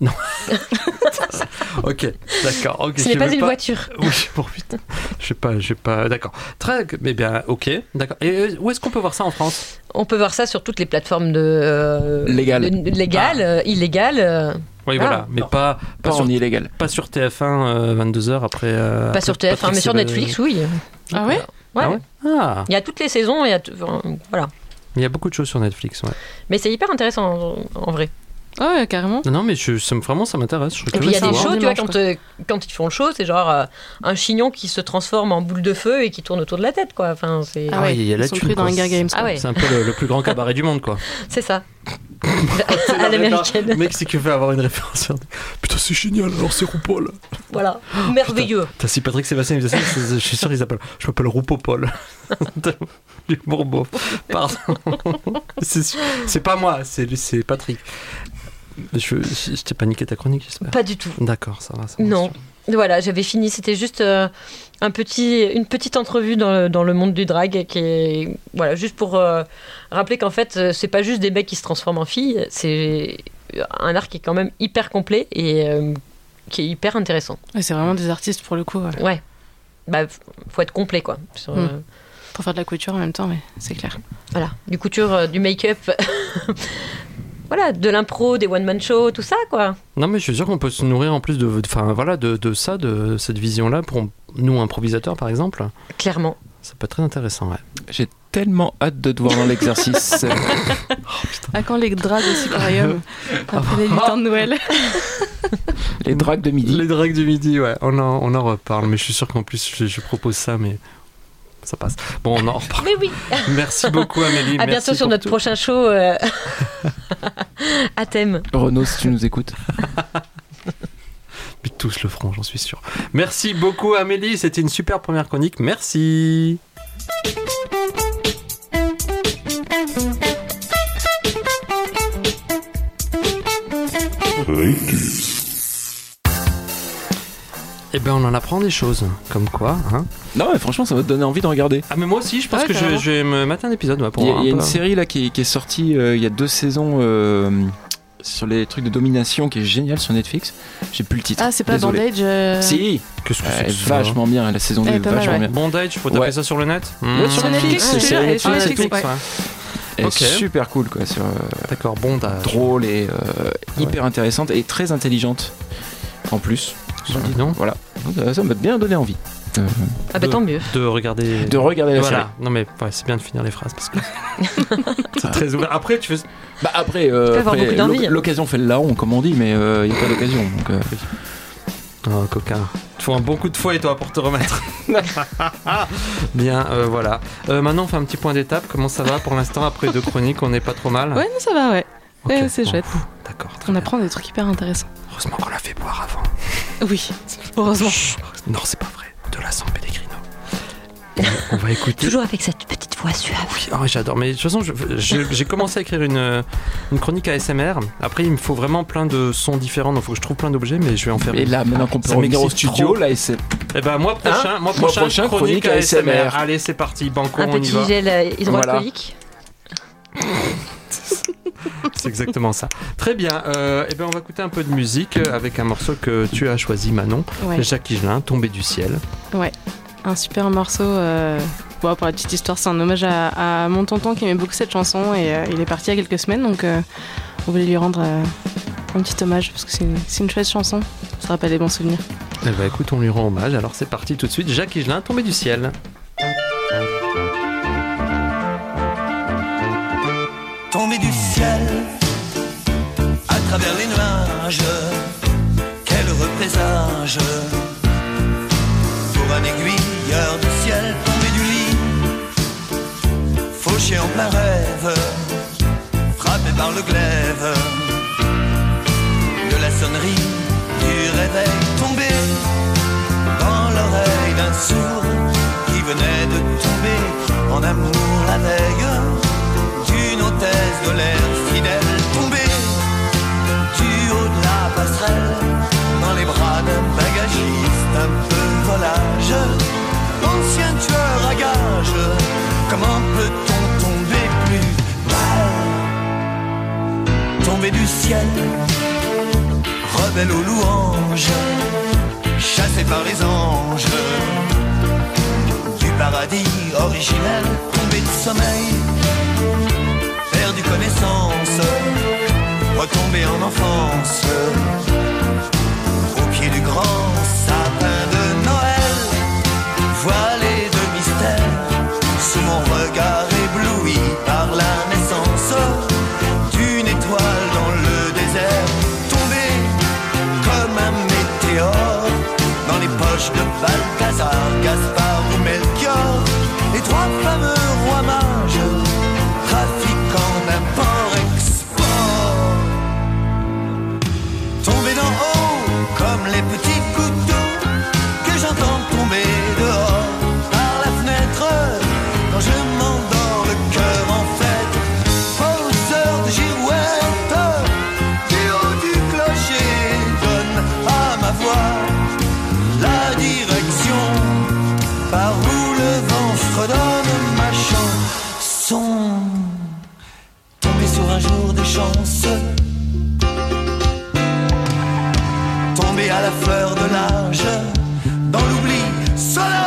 Ok, d'accord. ok, Ce je n'est pas vais une voiture. Oui, pour putain. Je sais pas. D'accord. Très, mais bien, ok, d'accord. Et où est-ce qu'on peut voir ça en France? On peut voir ça sur toutes les plateformes de Légales. illégales. Oui, voilà. Mais pas Pas sur, en illégal. pas sur TF1 22h après. Pas sur TF1, mais sur Netflix, oui. Ah ouais? Ouais. Ah ouais. Ah, Il y a toutes les saisons, voilà. il y a beaucoup de choses sur Netflix, ouais. Mais c'est hyper intéressant en vrai. Ah ouais, carrément. Non, mais vraiment, ça m'intéresse. Je serais Et puis il y a curieux de des savoir. shows, tu vois, Dimanche, quand ils font le show, c'est genre un chignon qui se transforme en boule de feu et qui tourne autour de la tête, quoi. Enfin, c'est Ah ouais, il y a la ils sont thune, pris dans quoi. Hunger Games. Ah ouais. C'est un peu le plus grand cabaret du monde, quoi. c'est ça. À l'américaine. Le mec, c'est qu'il veut avoir une référence. Putain, c'est génial, alors c'est RuPaul. Voilà. Merveilleux. T'as si Patrick Sébastien, il faisait ça, je suis sûr, ils appellent. Je m'appelle RuPaul. L'humour beau. Pardon. C'est pas moi, c'est Patrick. Je t'ai paniqué ta chronique, j'espère. Pas du tout. D'accord, ça va. Non. Voilà, j'avais fini. C'était juste une petite entrevue dans le monde du drag qui est voilà juste pour rappeler qu'en fait c'est pas juste des mecs qui se transforment en filles, c'est un art qui est quand même hyper complet et qui est hyper intéressant. Ouais, c'est vraiment des artistes pour le coup. Ouais. Ouais. Bah faut être complet quoi. Pour faire de la couture en même temps, mais c'est clair. Voilà, du couture, du make-up. Voilà, de l'impro, des one-man shows, tout ça, quoi. Non, mais je suis sûr qu'on peut se nourrir en plus de ça, de cette vision-là, pour nous, improvisateurs, par exemple. Clairement. Ça peut être très intéressant, ouais. J'ai tellement hâte de te voir dans l'exercice. À quand les drags aussi, par ailleurs, après les lutins de Noël? Les drags de midi. Les drags du midi, ouais, on en reparle, mais je suis sûr qu'en plus, je propose ça, mais ça passe. Bon, on en reparle. Mais oui. Merci beaucoup, Amélie. À bientôt sur notre prochain show à thème. Renaud, si tu nous écoutes. Mais tous le feront, j'en suis sûr. Merci beaucoup, Amélie. C'était une super première chronique. Merci. Eh ben, on en apprend des choses. Comme quoi, hein. Non, mais franchement, ça va te donner envie de regarder. Ah, mais moi aussi, je pense Ouais, que carrément. je vais me mettre un épisode. Ouais, pour Il y a, voir il y a un une peu. série là qui est sortie il y a 2 saisons sur les trucs de domination qui est géniale sur Netflix. J'ai plus le titre. Ah, c'est pas Désolé. Bandage Si, Qu'est-ce que elle c'est est que ça, vachement bien. La saison 2 Elle est est pas mal, vachement ouais. bien. Bondage, faut taper Ouais. ça sur le net. Ouais, sur Netflix, c'est c'est elle est sur sur Netflix, Netflix. ouais. Elle est Ok. super cool quoi, sur D'accord, Bondage. drôle et hyper intéressante et très intelligente en plus. Dis donc. Voilà, ça m'a bien donné envie Ah bah tant mieux. De regarder. de regarder la série. Voilà. Non mais ouais, c'est bien de finir les phrases parce que c'est très ouvert. Après tu fais. Bah après, avoir beaucoup d'envie. l'occasion fait le larron comme on dit, mais il n'y a pas d'occasion. Donc, Oh coquin. Il faut un bon coup de fouet toi pour te remettre. Bien, voilà. Maintenant on fait un petit point d'étape. Comment ça va pour l'instant après 2 chroniques? On n'est pas trop mal. Ouais, non, ça va, ouais. Ok, Ouais, c'est bon. chouette. D'accord. Très On bien. apprend des trucs hyper intéressants. Heureusement qu'on l'a fait boire avant. Oui, heureusement. Non, c'est pas vrai. De la San Pellegrino. Et on va écouter. Toujours avec cette petite voix. voix suave. Oui, oh, j'adore. Mais de toute façon, j'ai commencé à écrire une chronique ASMR. Après, il me faut vraiment plein de sons différents. Donc, il faut que je trouve plein d'objets, mais je vais en faire. Et là, maintenant qu'on peut Ça revenir au m'excite studio, trop. là, c'est... Eh ben, mois prochain, chronique ASMR. Allez, c'est parti. Banco, Un on y petit va. gel hydroalcoolique. C'est exactement ça. Très bien. Eh ben, on va écouter un peu de musique avec un morceau que tu as choisi, Manon. Ouais. Jacques Higelin, Tombé du ciel. Ouais, un super morceau. Bon, pour la petite histoire, c'est un hommage à mon tonton qui aimait beaucoup cette chanson et il est parti il y a quelques semaines, donc on voulait lui rendre un petit hommage parce que c'est une chouette chanson. Ça rappelle des bons souvenirs. Eh ben, écoute, on lui rend hommage. Alors, c'est parti tout de suite. Jacques Higelin, Tombé du ciel. Tombé du ciel, à travers les nuages, quel heureux présage, pour un aiguilleur du ciel, tombé du lit, fauché en plein rêve, frappé par le glaive, de la sonnerie du réveil, tombé dans l'oreille d'un sourd, qui venait de tomber en amour la veille, d'une hôtesse de l'air fidèle, tombée du haut de la passerelle, dans les bras d'un bagagiste un peu volage, ancien tueur à gages, comment peut-on tomber plus bas? Tomber du ciel, rebelle aux louanges, chassé par les anges, du paradis originel, tombé de sommeil, perdu connaissance, retombé en enfance, au pied du grand sapin de Noël, voilé de mystère, sous mon regard ébloui par la naissance d'une étoile dans le désert, tombé comme un météore dans les poches de Balthazar, Gaspard ou Melchior, les trois fameux rois mages, trafiquant d'import-export. Tombé d'en haut comme les petits couteaux que j'entends tomber dehors par la fenêtre quand je m'endors le cœur en fête, aux heures de girouette, du haut du clocher donne à ma voix la direction par où le vent fredonne ma chanson. Tombé sur un jour de chance, tombé à la fleur de l'âge, dans l'oubli sonore.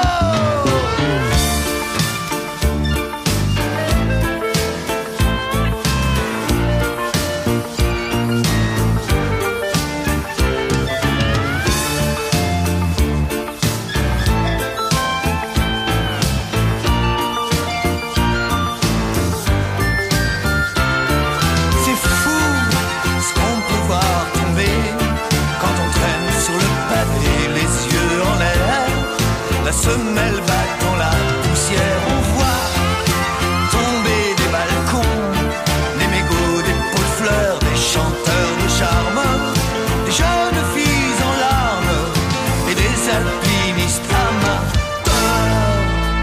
Semelle battant la poussière, on voit tomber des balcons, des mégots, des pots de fleurs, des chanteurs de charme, des jeunes filles en larmes et des alpinistes amateurs.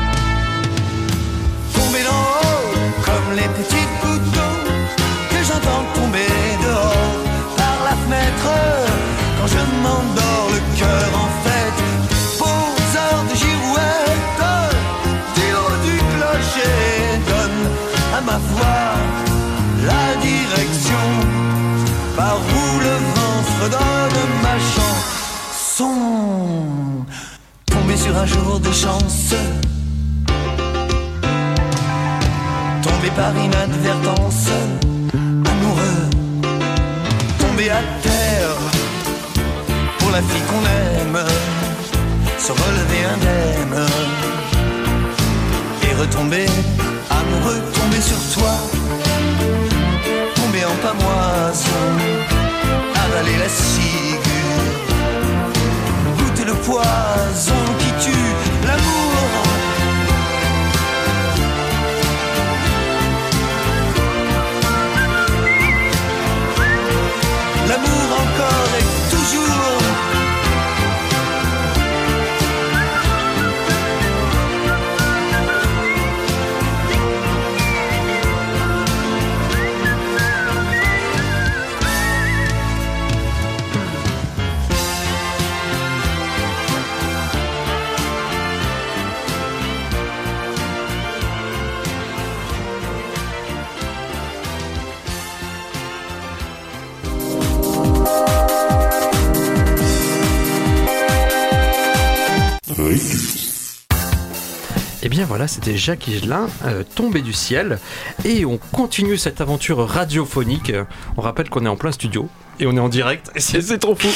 Tomber d'en haut comme les petits couteaux que j'entends tomber dehors par la fenêtre quand je m'endors le cœur en fête. Donne à ma voix la direction par où le vent fredonne ma chanson. Tombé sur un jour de chance, tombé par inadvertance, amoureux, tombé à terre pour la fille qu'on aime, se relever indemne et retomber amoureux, tomber sur toi, tomber en pamoison, avaler la ciguë, goûter le poison qui tue l'amour. L'amour encore et toujours. Et bien voilà, c'était Jacques Higelin, Tombé du ciel. Et on continue cette aventure radiophonique. On rappelle qu'on est en plein studio. Et on est en direct. Et c'est trop fou.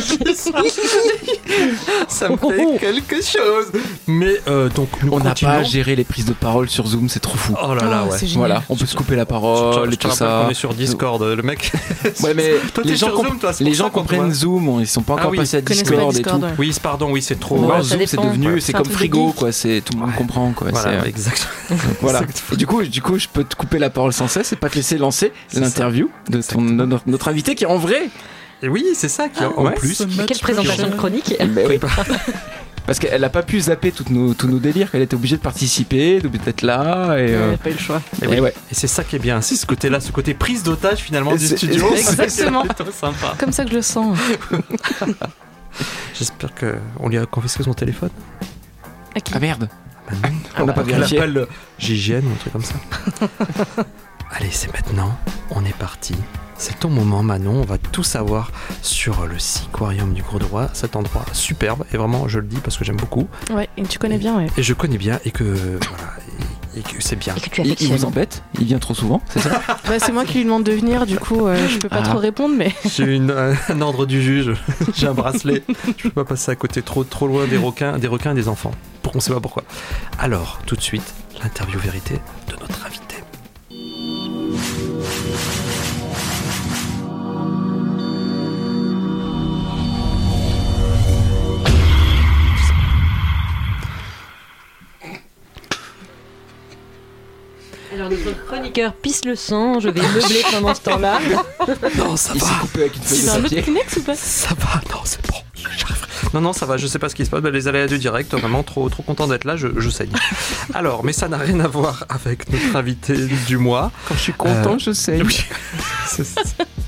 Ça me fait quelque chose. Mais donc, on n'a pas à gérer les prises de parole sur Zoom, c'est trop fou. Oh là là, ouais. Voilà, on peut se couper la parole et tout ça. On est sur Discord, le mec. Ouais, mais toi, les gens comprennent Zoom, ils sont pas encore passés à Discord et tout. Ouais. Oui, pardon, oui, c'est trop. Ouais, Zoom, c'est devenu, c'est comme frigo, geek. quoi. C'est tout le monde comprend, quoi. Voilà, exactement. Voilà. Et du coup, je peux te couper la parole sans cesse et pas te laisser lancer l'interview de notre invité qui est en vrai. Et oui, c'est ça qui en plus. Mais quelle présentation de chronique. Mais oui. Parce qu'elle n'a pas pu zapper tous nos délires, qu'elle était obligée de participer, d'être là. Et Elle n'a pas eu le choix. Et, oui. Et c'est ça qui est bien, c'est ce côté-là, ce côté prise d'otage finalement du studio. Exactement. C'est plutôt sympa. Comme ça que je le sens. J'espère qu'on lui a confisqué son téléphone. À qui ? Ah merde. On n'a pas vérifié. l'appel GIGN ou un truc comme ça. Allez, c'est maintenant, on est parti. C'est ton moment, Manon, on va tout savoir sur le Siquarium du Grau du Roi, cet endroit superbe, et vraiment je le dis parce que j'aime beaucoup. Ouais, et tu connais bien, ouais. Et je connais bien, et que voilà, et que c'est bien. Et que tu Il affectionnes. vous embête ? Il vient trop souvent, c'est ça ? Bah, c'est moi qui lui demande de venir, du coup, je peux pas trop répondre, mais. J'ai eu un ordre du juge, j'ai un bracelet, je peux pas passer à côté trop loin des requins et des enfants. On ne sait pas pourquoi. Alors, tout de suite, l'interview vérité de notre invité. Alors notre chroniqueur pisse le sang, je vais meubler pendant ce temps-là. Non, ça Il va. s'est coupé avec une feuille Tu de veux un autre papier. Kleenex ou pas ? Ça va, non, c'est bon. J'arriverai. Non, ça va, je sais pas ce qui se passe. Les aléas du direct, vraiment trop content d'être là, je saigne. Alors, mais ça n'a rien à voir avec notre invité du mois. Quand je suis content, je sais. Oui. C'est ça.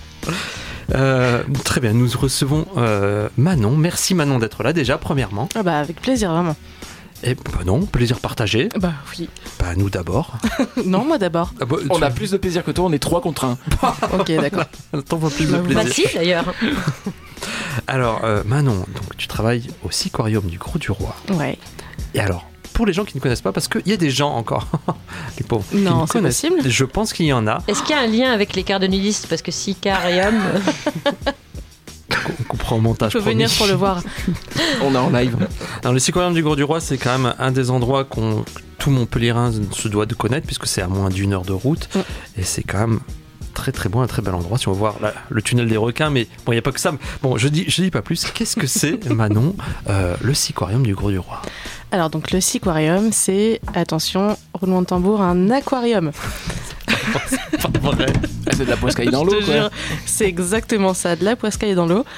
Très bien, nous recevons Manon. Merci Manon d'être là déjà, premièrement. Ah bah, avec plaisir, vraiment. Et non, plaisir partagé. Bah, oui. Bah, nous d'abord. Non, moi d'abord. Ah, bah, On a plus de plaisir que toi, on est 3 contre 1. Ok, d'accord. T'en vois plus de Bah, plaisir. Bah si d'ailleurs. Alors, Manon, donc, tu travailles au Siquarium du Grau du Roi. Ouais. Et alors, pour les gens qui ne connaissent pas, parce qu'il y a des gens encore, les pauvres, qui Non, ne c'est connaissent. possible. Je pense qu'il y en a. Est-ce qu'il y a un lien avec l'écart de nudistes ? Parce que Sicarium. On comprend au montage. Je peux venir promis. pour le voir. On est en live. Alors, le Siquarium du Grau du Roi, c'est quand même un des endroits que tout Montpellierin se doit de connaître, puisque c'est à moins d'1 heure de route. Et c'est quand même très très bon, un très bel endroit. Si on veut voir le tunnel des requins, mais bon, il n'y a pas que ça. Bon, je dis pas plus. Qu'est-ce que c'est, Manon, le Siquarium du Grau du Roi ? Alors, donc, le Siquarium, c'est, attention, roulement de tambour, un aquarium. C'est pas vrai. C'est de la poiscaille dans l'eau, Je te quoi. jure, c'est exactement ça, de la poiscaille dans l'eau.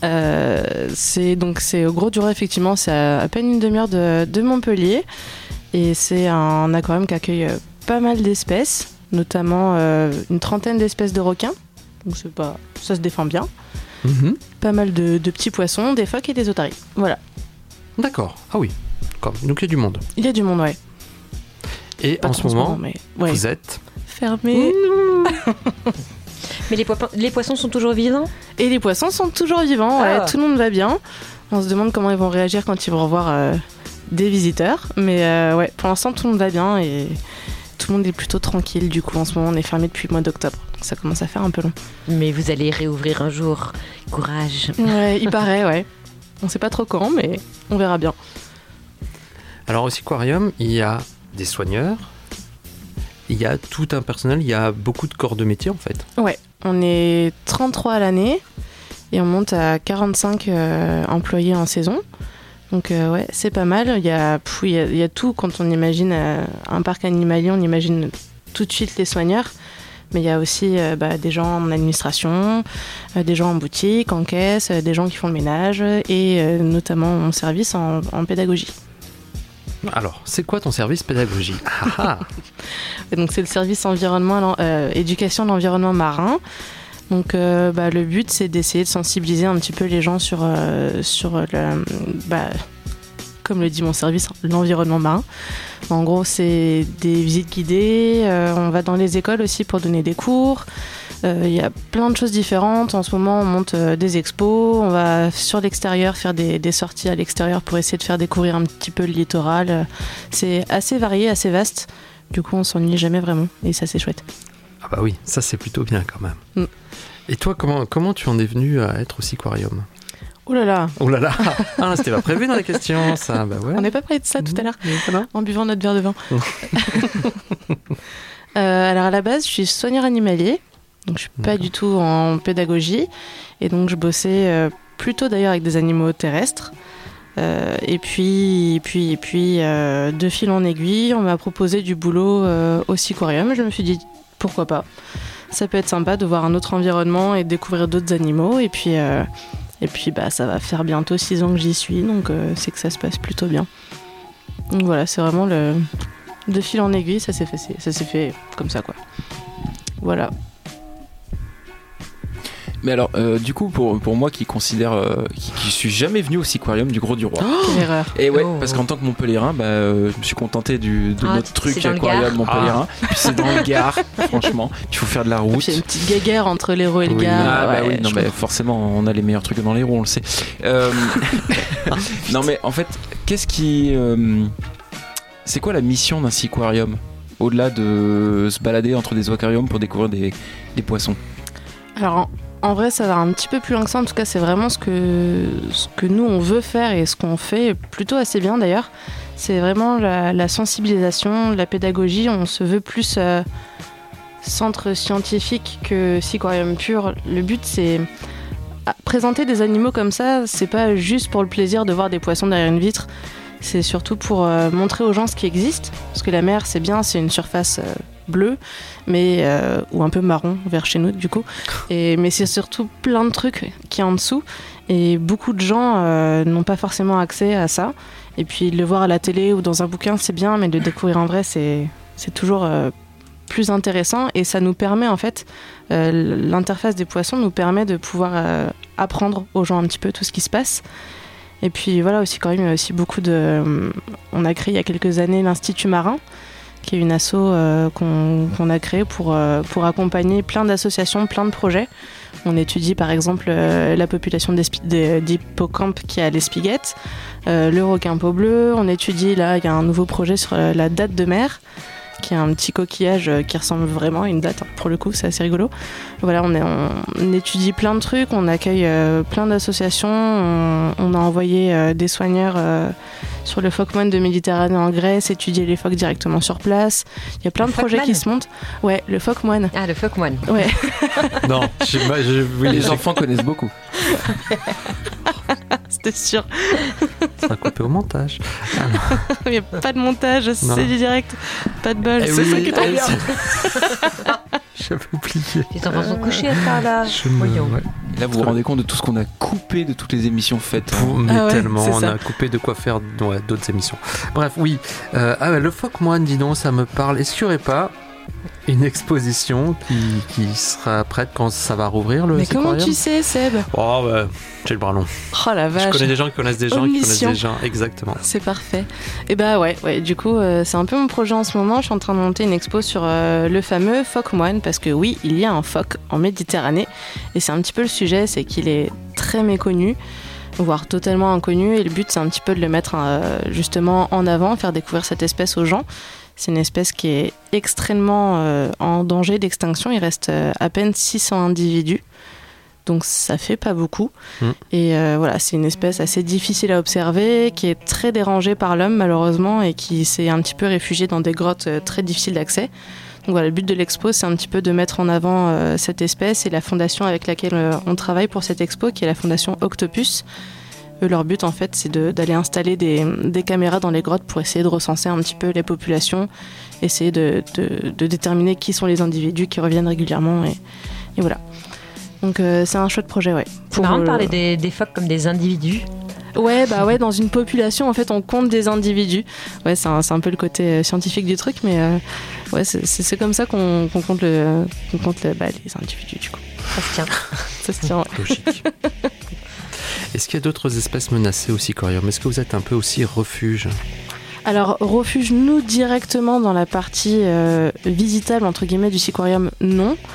C'est au Grau du Roi, effectivement, c'est à peine une demi-heure de Montpellier. Et c'est un aquarium qui accueille pas mal d'espèces, notamment une trentaine d'espèces de requins. Donc ça se défend bien. Mhm. Pas mal de petits poissons, des phoques et des otaries. Voilà. D'accord. Ah oui. Donc il y a du monde. Il y a du monde, ouais. Et Pas en trop ce moment, mais ouais. vous êtes... Fermé. Mais les poissons sont toujours vivants ? Et les poissons sont toujours vivants, ouais, Ah. tout le monde va bien. On se demande comment ils vont réagir quand ils vont revoir des visiteurs. Mais ouais, pour l'instant, tout le monde va bien et tout le monde est plutôt tranquille. Du coup, en ce moment, on est fermé depuis le mois d'octobre. Donc ça commence à faire un peu long. Mais vous allez réouvrir un jour. Courage. Ouais, il paraît, ouais. On sait pas trop quand, mais on verra bien. Alors au Siquarium, il y a des soigneurs, il y a tout un personnel, il y a beaucoup de corps de métier en fait. Ouais, on est 33 à l'année et on monte à 45 employés en saison. Donc ouais, c'est pas mal. Il y a tout. Quand on imagine un parc animalier, on imagine tout de suite les soigneurs. Mais il y a aussi des gens en administration, des gens en boutique, en caisse, des gens qui font le ménage et notamment mon service en pédagogie. Alors, c'est quoi ton service pédagogie ? Et donc c'est le service éducation de l'environnement marin. Donc le but c'est d'essayer de sensibiliser un petit peu les gens sur comme le dit mon service, l'environnement marin. En gros, c'est des visites guidées, on va dans les écoles aussi pour donner des cours, Il y a plein de choses différentes. En ce moment, on monte des expos. On va sur l'extérieur faire des sorties à l'extérieur pour essayer de faire découvrir un petit peu le littoral. C'est assez varié, assez vaste. Du coup, on s'ennuie jamais vraiment. Et ça, c'est chouette. Ah bah oui, ça c'est plutôt bien quand même. Et toi, comment tu en es venu à être au Siquarium ? Oh là là. Oh là là. Ah, c'était pas prévu dans la question, ça. Bah ouais. On n'est pas parlé de ça tout à l'heure, en buvant notre verre de vin. Alors à la base, je suis soigneur animalier, donc je suis pas du tout en pédagogie, et donc je bossais plutôt d'ailleurs avec des animaux terrestres. Et puis, de fil en aiguille, on m'a proposé du boulot au Siquarium. Je me suis dit pourquoi pas. Ça peut être sympa de voir un autre environnement et de découvrir d'autres animaux. Et puis, ça va faire bientôt 6 ans que j'y suis, donc c'est que ça se passe plutôt bien. Donc voilà, c'est vraiment de fil en aiguille, ça s'est fait comme ça, quoi. Voilà. Mais alors, du coup, pour moi qui considère qui suis jamais venu au Siquarium du Gros du Roi. Quelle erreur. Et ouais, parce qu'en tant que Montpelliérain, je me suis contenté de notre truc aquarium Montpelliérain. Puis c'est dans le Gard, franchement. Il faut faire de la route. Il y a une petite guéguerre entre l'Hérault et le Gard. Forcément, on a les meilleurs trucs dans l'Hérault, on le sait. Non, mais en fait, c'est quoi la mission d'un Siquarium au-delà de se balader entre des aquariums pour découvrir des poissons? Alors, en vrai, ça va un petit peu plus loin que ça. En tout cas, c'est vraiment ce que nous, on veut faire et ce qu'on fait plutôt assez bien d'ailleurs. C'est vraiment la sensibilisation, la pédagogie. On se veut plus centre scientifique que Siquarium pur. Le but, c'est présenter des animaux comme ça. C'est pas juste pour le plaisir de voir des poissons derrière une vitre. C'est surtout pour montrer aux gens ce qui existe. Parce que la mer, c'est bien, c'est une surface bleue, ou un peu marron vers chez nous du coup. Mais c'est surtout plein de trucs qui est en dessous. Et beaucoup de gens n'ont pas forcément accès à ça. Et puis de le voir à la télé ou dans un bouquin, c'est bien, mais de le découvrir en vrai, c'est toujours plus intéressant. Et ça nous permet en fait, l'interface des poissons nous permet de pouvoir apprendre aux gens un petit peu tout ce qui se passe. Et puis voilà, aussi quand même, il y a aussi beaucoup on a créé il y a quelques années l'Institut Marin, qui est une asso qu'on a créée pour accompagner plein d'associations, plein de projets. On étudie par exemple la population d'hippocampes qui est à l'Espiguette, le requin peau bleue. On étudie, là, il y a un nouveau projet sur la date de mer, qui est un petit coquillage qui ressemble vraiment à une date, pour le coup, c'est assez rigolo. Voilà, on étudie plein de trucs, on accueille plein d'associations, on a envoyé des soigneurs sur le phoque moine de Méditerranée en Grèce, étudier les phoques directement sur place. Il y a plein de projets qui se montent. Ouais, le phoque moine. Ah, le phoque moine. Ouais. Non, les enfants connaissent beaucoup. C'était sûr. Ça va couper au montage. Il n'y a pas de montage, c'est du direct. Pas de bol. C'est ça qui tombe bien. J'avais oublié. Les enfants sont couchés à ça, là. Voyons. Ouais. Là, vous vous rendez compte de tout ce qu'on a coupé de toutes les émissions faites. Tellement, on a coupé de quoi faire d'autres émissions. Bref, oui. Le phoque moine, dis donc, ça me parle. Est-ce qu'il n'y aurait pas une exposition qui sera prête quand ça va rouvrir le Siquarium? Mais comment tu sais, Seb? Oh, j'ai le bras long. Oh la vache. Je connais des gens qui connaissent des gens qui connaissent des gens. Exactement. C'est parfait. Et ouais. Du coup, c'est un peu mon projet en ce moment. Je suis en train de monter une expo sur le fameux phoque moine, parce que oui, il y a un phoque en Méditerranée. Et c'est un petit peu le sujet, c'est qu'il est très méconnu, voire totalement inconnu. Et le but, c'est un petit peu de le mettre justement en avant, faire découvrir cette espèce aux gens. C'est une espèce qui est extrêmement en danger d'extinction. Il reste à peine 600 individus. Donc ça fait pas beaucoup. Et voilà, c'est une espèce assez difficile à observer, qui est très dérangée par l'homme malheureusement, et qui s'est un petit peu réfugiée dans des grottes très difficiles d'accès. Donc voilà, le but de l'expo, c'est un petit peu de mettre en avant cette espèce et la fondation avec laquelle on travaille pour cette expo, qui est la fondation Octopus. Eux, leur but, en fait, c'est d'aller installer des caméras dans les grottes pour essayer de recenser un petit peu les populations, essayer de déterminer qui sont les individus qui reviennent régulièrement. Et voilà. Donc, c'est un chouette projet, ouais. C'est marrant de parler des phoques comme des individus. Ouais, dans une population, en fait, on compte des individus. Ouais, c'est un peu le côté scientifique du truc, mais ouais, c'est comme ça qu'on compte les individus, du coup. Ça se tient, ouais. Logique. Est-ce qu'il y a d'autres espèces menacées au Siquarium? Est-ce que vous êtes un peu aussi refuge? Alors, refuge, nous, directement dans la partie visitable, entre guillemets, du Siquarium, non.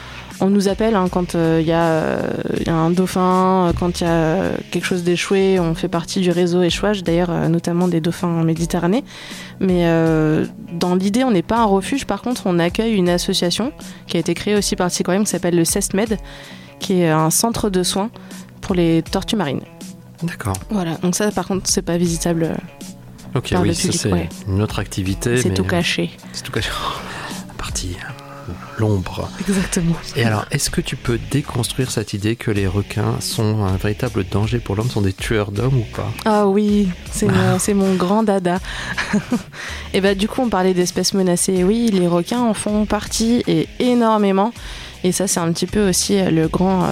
On nous appelle quand il y a un dauphin, quand il y a quelque chose d'échoué. On fait partie du réseau échouage, d'ailleurs, notamment des dauphins en Méditerranée. Mais dans l'idée, on n'est pas un refuge. Par contre, on accueille une association qui a été créée aussi par le Seaquarium qui s'appelle le CESTMED, qui est un centre de soins pour les tortues marines. D'accord. Voilà, donc ça, par contre, c'est pas visitable. Ok, par oui, le ça public, c'est une autre activité. C'est mais tout caché. C'est tout caché. La partie l'ombre. Exactement. Et alors, est-ce que tu peux déconstruire cette idée que les requins sont un véritable danger pour l'homme, sont des tueurs d'hommes ou pas? Ah oui, c'est mon grand dada. Et bah du coup, on parlait d'espèces menacées. Oui, les requins en font partie et énormément. Et ça, c'est un petit peu aussi le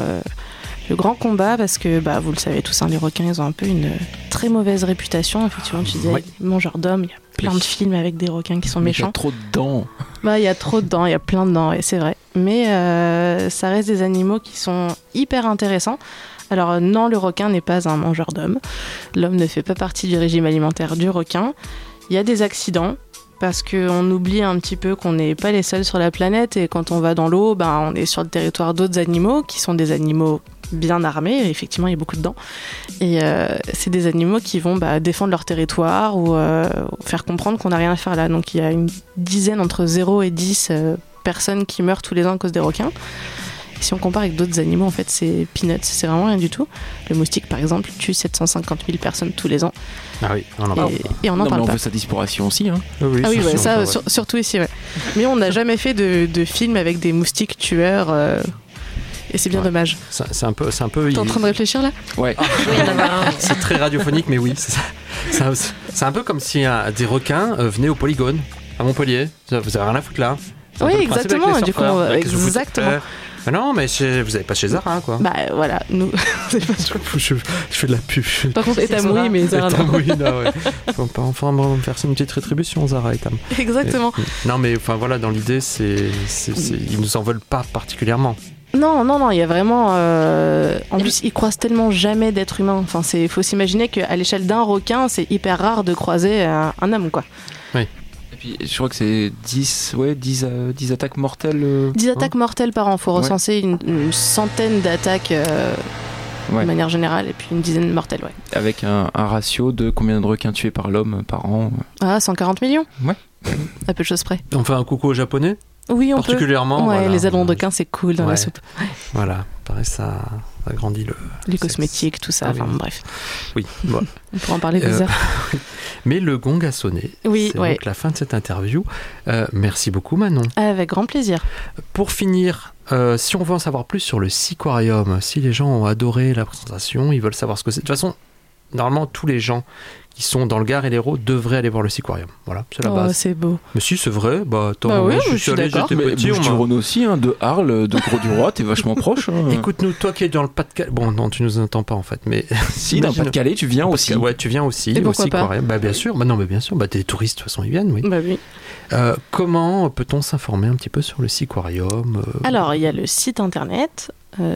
grand combat parce que, vous le savez tous, les requins, ils ont un peu une très mauvaise réputation. Effectivement, tu disais, mangeurs d'hommes, il y a plein de films avec des requins qui sont méchants. Il y a trop de dents. Il y a trop de dents, il y a plein de dents, et c'est vrai. Mais ça reste des animaux qui sont hyper intéressants. Alors non, le requin n'est pas un mangeur d'hommes. L'homme ne fait pas partie du régime alimentaire du requin. Il y a des accidents, parce qu'on oublie un petit peu qu'on n'est pas les seuls sur la planète, et quand on va dans l'eau, on est sur le territoire d'autres animaux, qui sont des animaux bien armés, effectivement il y a beaucoup de dents, et c'est des animaux qui vont défendre leur territoire ou faire comprendre qu'on n'a rien à faire là. Donc il y a une dizaine, entre 0 et 10 personnes qui meurent tous les ans à cause des requins. Et si on compare avec d'autres animaux, en fait c'est peanuts, c'est vraiment rien du tout. Le moustique par exemple tue 750 000 personnes tous les ans. Ah oui, on en parle. Et on en parle on pas. veut sa disparition aussi. Hein. Oui, ah oui, ça surtout ici. Ouais. Mais on n'a jamais fait de film avec des moustiques tueurs. Et c'est bien dommage. C'est un peu. T'es en train de réfléchir là? Ouais. C'est très radiophonique, mais oui. C'est un peu comme si des requins venaient au Polygone à Montpellier. Vous avez rien à foutre là. Oui, exactement. Du coup, exactement. Non, mais vous avez pas chez Zara, quoi. Voilà, nous. je fais de la pub. Par contre, Etam, oui, mais Zara, non. Oui, non, ouais. Enfin, on va faire une petite rétribution, Zara, Etam. Exactement. Non, mais enfin, voilà, dans l'idée, ils nous en veulent pas particulièrement. Non, il y a vraiment... En plus, ils croisent tellement jamais d'êtres humains. Enfin, faut s'imaginer qu'à l'échelle d'un requin, c'est hyper rare de croiser un homme, quoi. Oui. Et puis, je crois que c'est 10 attaques mortelles. 10 attaques mortelles par an. Il faut recenser une centaine d'attaques de manière générale, et puis une dizaine mortelles, ouais. Avec un ratio de combien de requins tués par l'homme par an? 140 millions. Ouais. À peu de choses près. On fait un coucou aux Japonais? Oui, on particulièrement, peut. Ouais, voilà. Les ailerons de requin, c'est cool dans la soupe. Voilà, pareil, ça agrandit les cosmétiques, tout ça, enfin bref. Oui, bon. On pourra en parler des heures. Mais le gong a sonné. Oui, c'est donc la fin de cette interview. Merci beaucoup, Manon. Avec grand plaisir. Pour finir, si on veut en savoir plus sur le Seaquarium, si les gens ont adoré la présentation, ils veulent savoir ce que c'est. De toute façon, normalement, tous les gens qui sont dans le Gard et l'Hérault devraient aller voir le Seaquarium. Voilà, c'est la base. C'est beau. Mais si, c'est vrai. Oui, je suis d'accord. J'étais petit. Bouches-du-Rhône aussi, de Arles, de Gros-du-Roi, t'es vachement proche. Écoute-nous, toi qui es dans le Pas-de-Calais. Bon, non, tu nous entends pas en fait, mais. Si, dans le Pas-de-Calais, tu viens aussi. Ouais, tu viens aussi. Et pourquoi pas? Bien sûr. Non, mais bien sûr. Des touristes, de toute façon, ils viennent, oui. Oui. Comment peut-on s'informer un petit peu sur le Seaquarium? Alors, il y a le site internet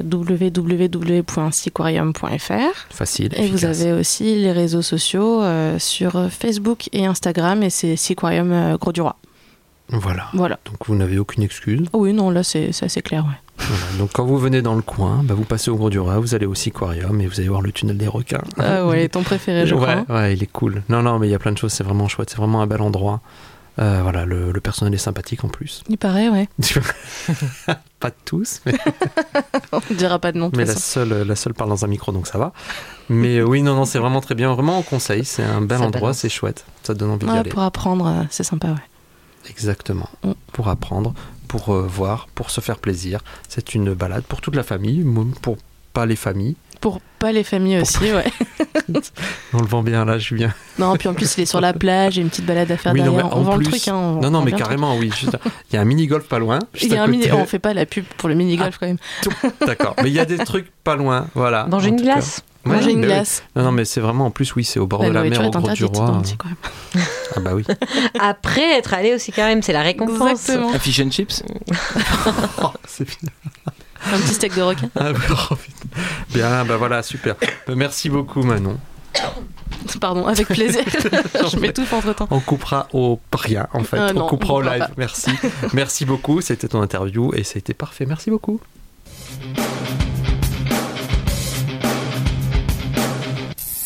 www.seaquarium.fr. Facile, et efficace. Vous avez aussi les réseaux sociaux sur Facebook et Instagram, et c'est Seaquarium Gros-du-Roi. Voilà. Donc vous n'avez aucune excuse. Oui, non, là c'est assez clair, ouais. Voilà. Donc quand vous venez dans le coin, vous passez au Gros-du-Roi, vous allez au Seaquarium et vous allez voir le tunnel des requins. Ah ouais, ton préféré, je crois. Ouais, il est cool. Non, mais il y a plein de choses, c'est vraiment chouette, c'est vraiment un bel endroit. Voilà, le personnel est sympathique en plus. Il paraît, ouais. Pas tous, mais... On ne dira pas de nom. Mais la seule parle dans un micro, donc ça va. Mais oui, non, c'est vraiment très bien. Vraiment, on conseille. C'est un bel endroit, c'est chouette. Ça te donne envie d'y aller. Pour apprendre, c'est sympa, ouais. Exactement. Pour apprendre, pour voir, pour se faire plaisir. C'est une balade pour toute la famille, pour pas les familles. Pour pas les familles aussi, ouais. On le vend bien là, Julien. Non, puis en plus il est sur la plage, il y a une petite balade à faire derrière. Non, on vend le truc, hein. Non, mais carrément, oui. Il y a un mini-golf pas loin. On fait pas la pub pour le mini-golf quand même. D'accord, mais il y a des trucs pas loin, voilà. Manger une glace. Manger une glace. Non, mais c'est vraiment, en plus, oui, c'est au bord de la mer, au Gros-du-Roi. Ah bah oui. Après être allé aussi quand même, c'est la récompense. Exactement. Un fish and chips. C'est bien. Un petit steak de requin. Bien, voilà, super. Merci beaucoup, Manon. Pardon, avec plaisir. Je m'étouffe entre temps. On coupera au rien, en fait. Non, on coupera au live. Pas. Merci beaucoup. C'était ton interview et c'était parfait. Merci beaucoup.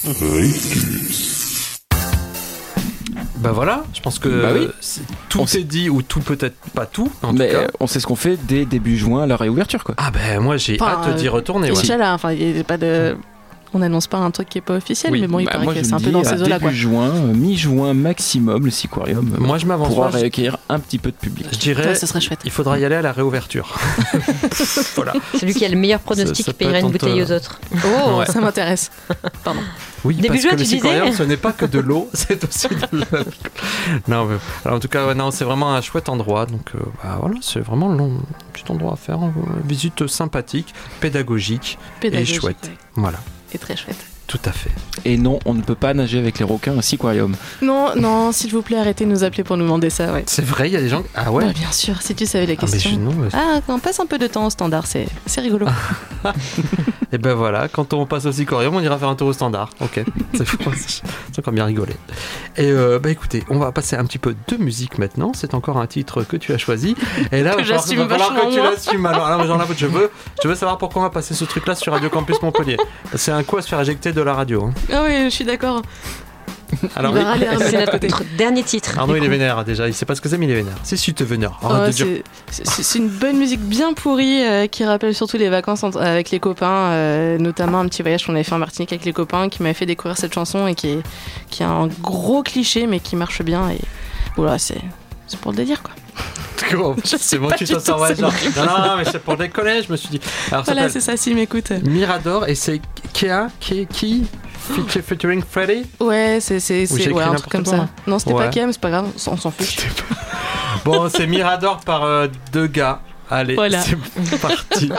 Bah voilà, je pense que oui. tout est dit, ou tout peut-être pas tout, en Mais tout cas. on sait ce qu'on fait dès début juin à la réouverture, quoi. Ah ben moi j'ai hâte d'y retourner. Déjà là, enfin, il y a pas de... On n'annonce pas un truc qui est pas officiel, mais bon, il paraît que c'est un peu dans ces eaux-là. Début juin, mi-juin maximum, le Seaquarium. Moi je m'avance pourra pas. réaccueillir un petit peu de public. Je dirais, ce serait chouette. Il faudra y aller à la réouverture. Voilà. Celui qui a le meilleur pronostic Ça peut paiera être une bouteille aux autres. Oh, Ouais. ça m'intéresse. Pardon. Oui, Début parce juin, que le tu disais Seaquarium, ce n'est pas que de l'eau, c'est aussi de l'alcool. Non, mais, alors, en tout cas, non, c'est vraiment un chouette endroit. Donc voilà, c'est vraiment un petit endroit à faire. Visite sympathique, pédagogique et chouette. Ouais. Voilà, Et très chouette. tout à fait. Et non, on ne peut pas nager avec les requins au Seaquarium. Non, non, s'il vous plaît, arrêtez de nous appeler pour nous demander ça, ouais. C'est vrai, il y a des gens. Ah ouais. Ouais, bien sûr, si tu savais la Ah, mais question. non, mais- Ah, on passe un peu de temps au standard, c'est rigolo. Et ben voilà, quand on passe au Seaquarium, on ira faire un tour au standard. Ok, c'est encore bien rigolé. Et bah écoutez, on va passer un petit peu de musique maintenant. C'est encore un titre que tu as choisi. Et là, Que j'assume va falloir que vachement tu moins. l'assumes. Alors, genre là, je veux savoir pourquoi on va passer ce truc-là sur Radio Campus Montpellier. C'est un coup à se faire éjecter de la radio. Hein. Ah oui, je suis d'accord. Alors, Il va râler un peu C'est à côté. notre dernier titre. Arnaud, du il est coup. vénère déjà. Il sait pas ce que c'est, mais il est vénère. Si tu te vénères. Arrête de dire. C'est une bonne musique bien pourrie qui rappelle surtout les vacances avec les copains, notamment un petit voyage qu'on avait fait en Martinique avec les copains qui m'avait fait découvrir cette chanson et qui est un gros cliché mais qui marche bien et voilà, c'est pour le délire quoi. C'est bon, pas tu du t'en tout sors. Ouais, ça. genre, non, mais c'est pour déconner, je me suis dit. Alors, ça Voilà, s'appelle c'est ça, s'il m'écoute. Mirador et c'est qui featuring Freddy. Ouais, c'est j'ai écrit ouais, un truc comme n'importe quoi. ça. Non, c'était Ouais. pas Cam, c'est pas grave, on s'en fiche. Bon, c'est Mirador par deux gars. Allez, Voilà. c'est parti.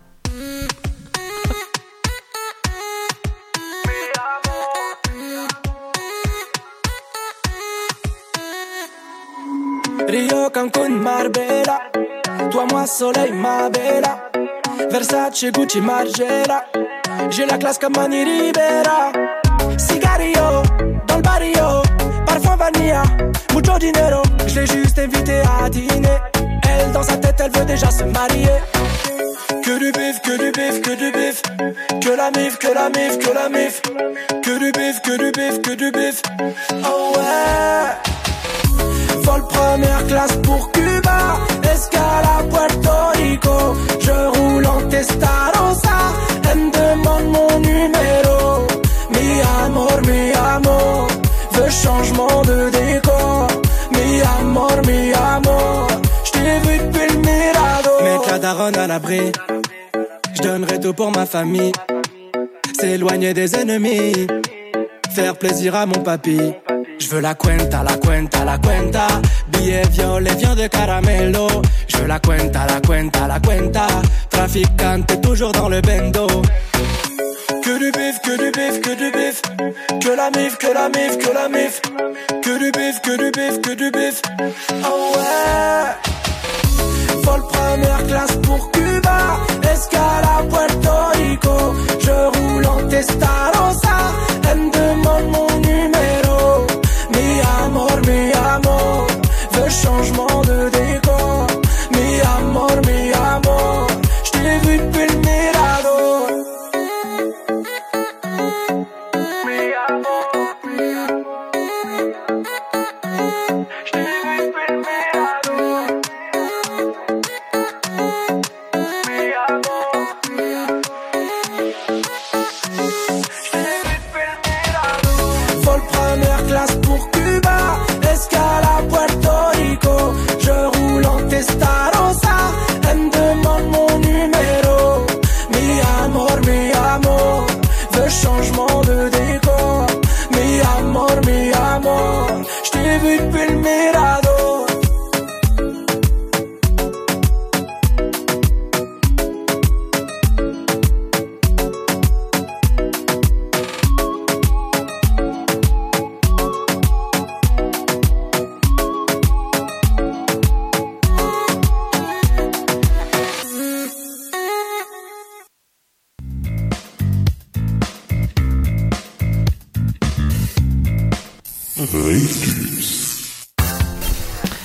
Rio, Cancun, Marbella. Toi, moi, soleil, ma bella. Versace, Gucci, Margiela. J'ai la classe comme Mani Ribera. Cigarillo, dans le barrio. Parfum vanilla, mucho dinero. Je l'ai juste invitée à dîner. Elle, dans sa tête, elle veut déjà se marier. Que du bif, que du bif, que du bif. Que la mif, que la mif, que la mif. Que du bif, que du bif, que du bif. Oh ouais. Vol première classe pour Cuba, escale à Puerto Rico. Je roule en Testarossa, elle me demande mon numéro. Mi amor, veux changement de décor. Mi amor, j't'ai vu depuis le Mirador. Mettre la daronne à l'abri, j'donnerai tout pour ma famille. S'éloigner des ennemis, faire plaisir à mon papy. Je veux la cuenta, la cuenta, la cuenta. Billets violets, viande de caramelo. Je veux la cuenta, la cuenta, la cuenta. Traficante, toujours dans le bendo. Que du bif, que du bif, que du bif. Que la mif, que la mif, que la mif. Que du bif, que du bif, que du bif. Oh ouais. Vol première classe pour Cuba, escale à Puerto Rico. Je roule en Testarossa, elle me demande mon numéro. Mi amor, veux changement de décor. Mi amor, j't'ai vu depuis le Mirador. Mi amor, j't'ai vu depuis le Mirador. Mi amor, j't'ai vu depuis le Mirador.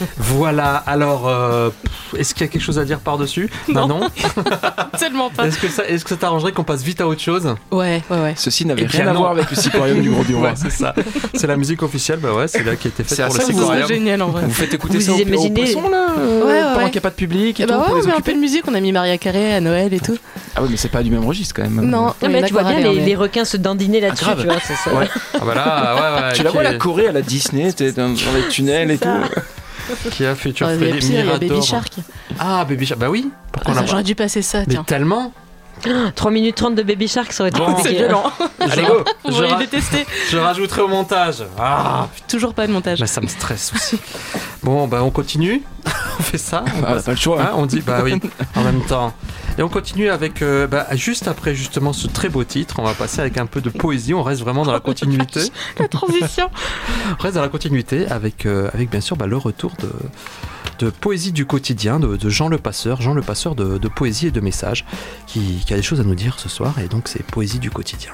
Voilà, alors, est-ce qu'il y a quelque chose à dire par-dessus ? Non. Tellement pas. Est-ce que ça t'arrangerait qu'on passe vite à autre chose ? Ouais. Ceci n'avait Eh bien, rien à non. voir avec le Sicorium du Gros du Roi. Ouais, c'est ça. C'est la musique officielle, bah ouais, c'est là qui a été faite C'est pour à le ça, Ça Sicorium. serait génial en vrai. Vous faites écouter Vous ça aux imaginez- poissons là Ouais. pendant qu'il n'y a pas de public et Et tout, bah pour ouais, les on met un occuper. peu de musique, on a mis Maria Carré à Noël et tout. Ah oui, mais c'est pas du même registre quand même. Non, Non, mais tu vois bien les requins se dandiner là-dessus, grave. tu vois, c'est ça. Ouais. Ah bah là, ouais, Tu la vois la Corée à la Disney, t'es dans les tunnels et tout. qui a Future Il y a Freddy, pire, il y a Baby Mirador. Shark. Ah, Baby Shark, bah oui. Pourquoi on l'a pas J'aurais dû passer ça, Mais tiens. tellement. 3 minutes 30 de Baby Shark, ça aurait été Bon, compliqué. C'est violent. Allez go. On va les détester. Je rajouterai au montage. Ah, Toujours pas de montage. bah ça me stresse aussi. Bon, bah on continue. On fait ça. On Ah, passe- pas le choix. Hein, on dit bah oui, en même temps. Et on continue avec, juste après justement ce très beau titre, on va passer avec un peu de poésie, on reste vraiment dans la continuité. La transition. On reste dans la continuité avec bien sûr le retour de poésie du quotidien de Jean Le Passeur de poésie et de messages, qui a des choses à nous dire ce soir, et donc c'est poésie du quotidien.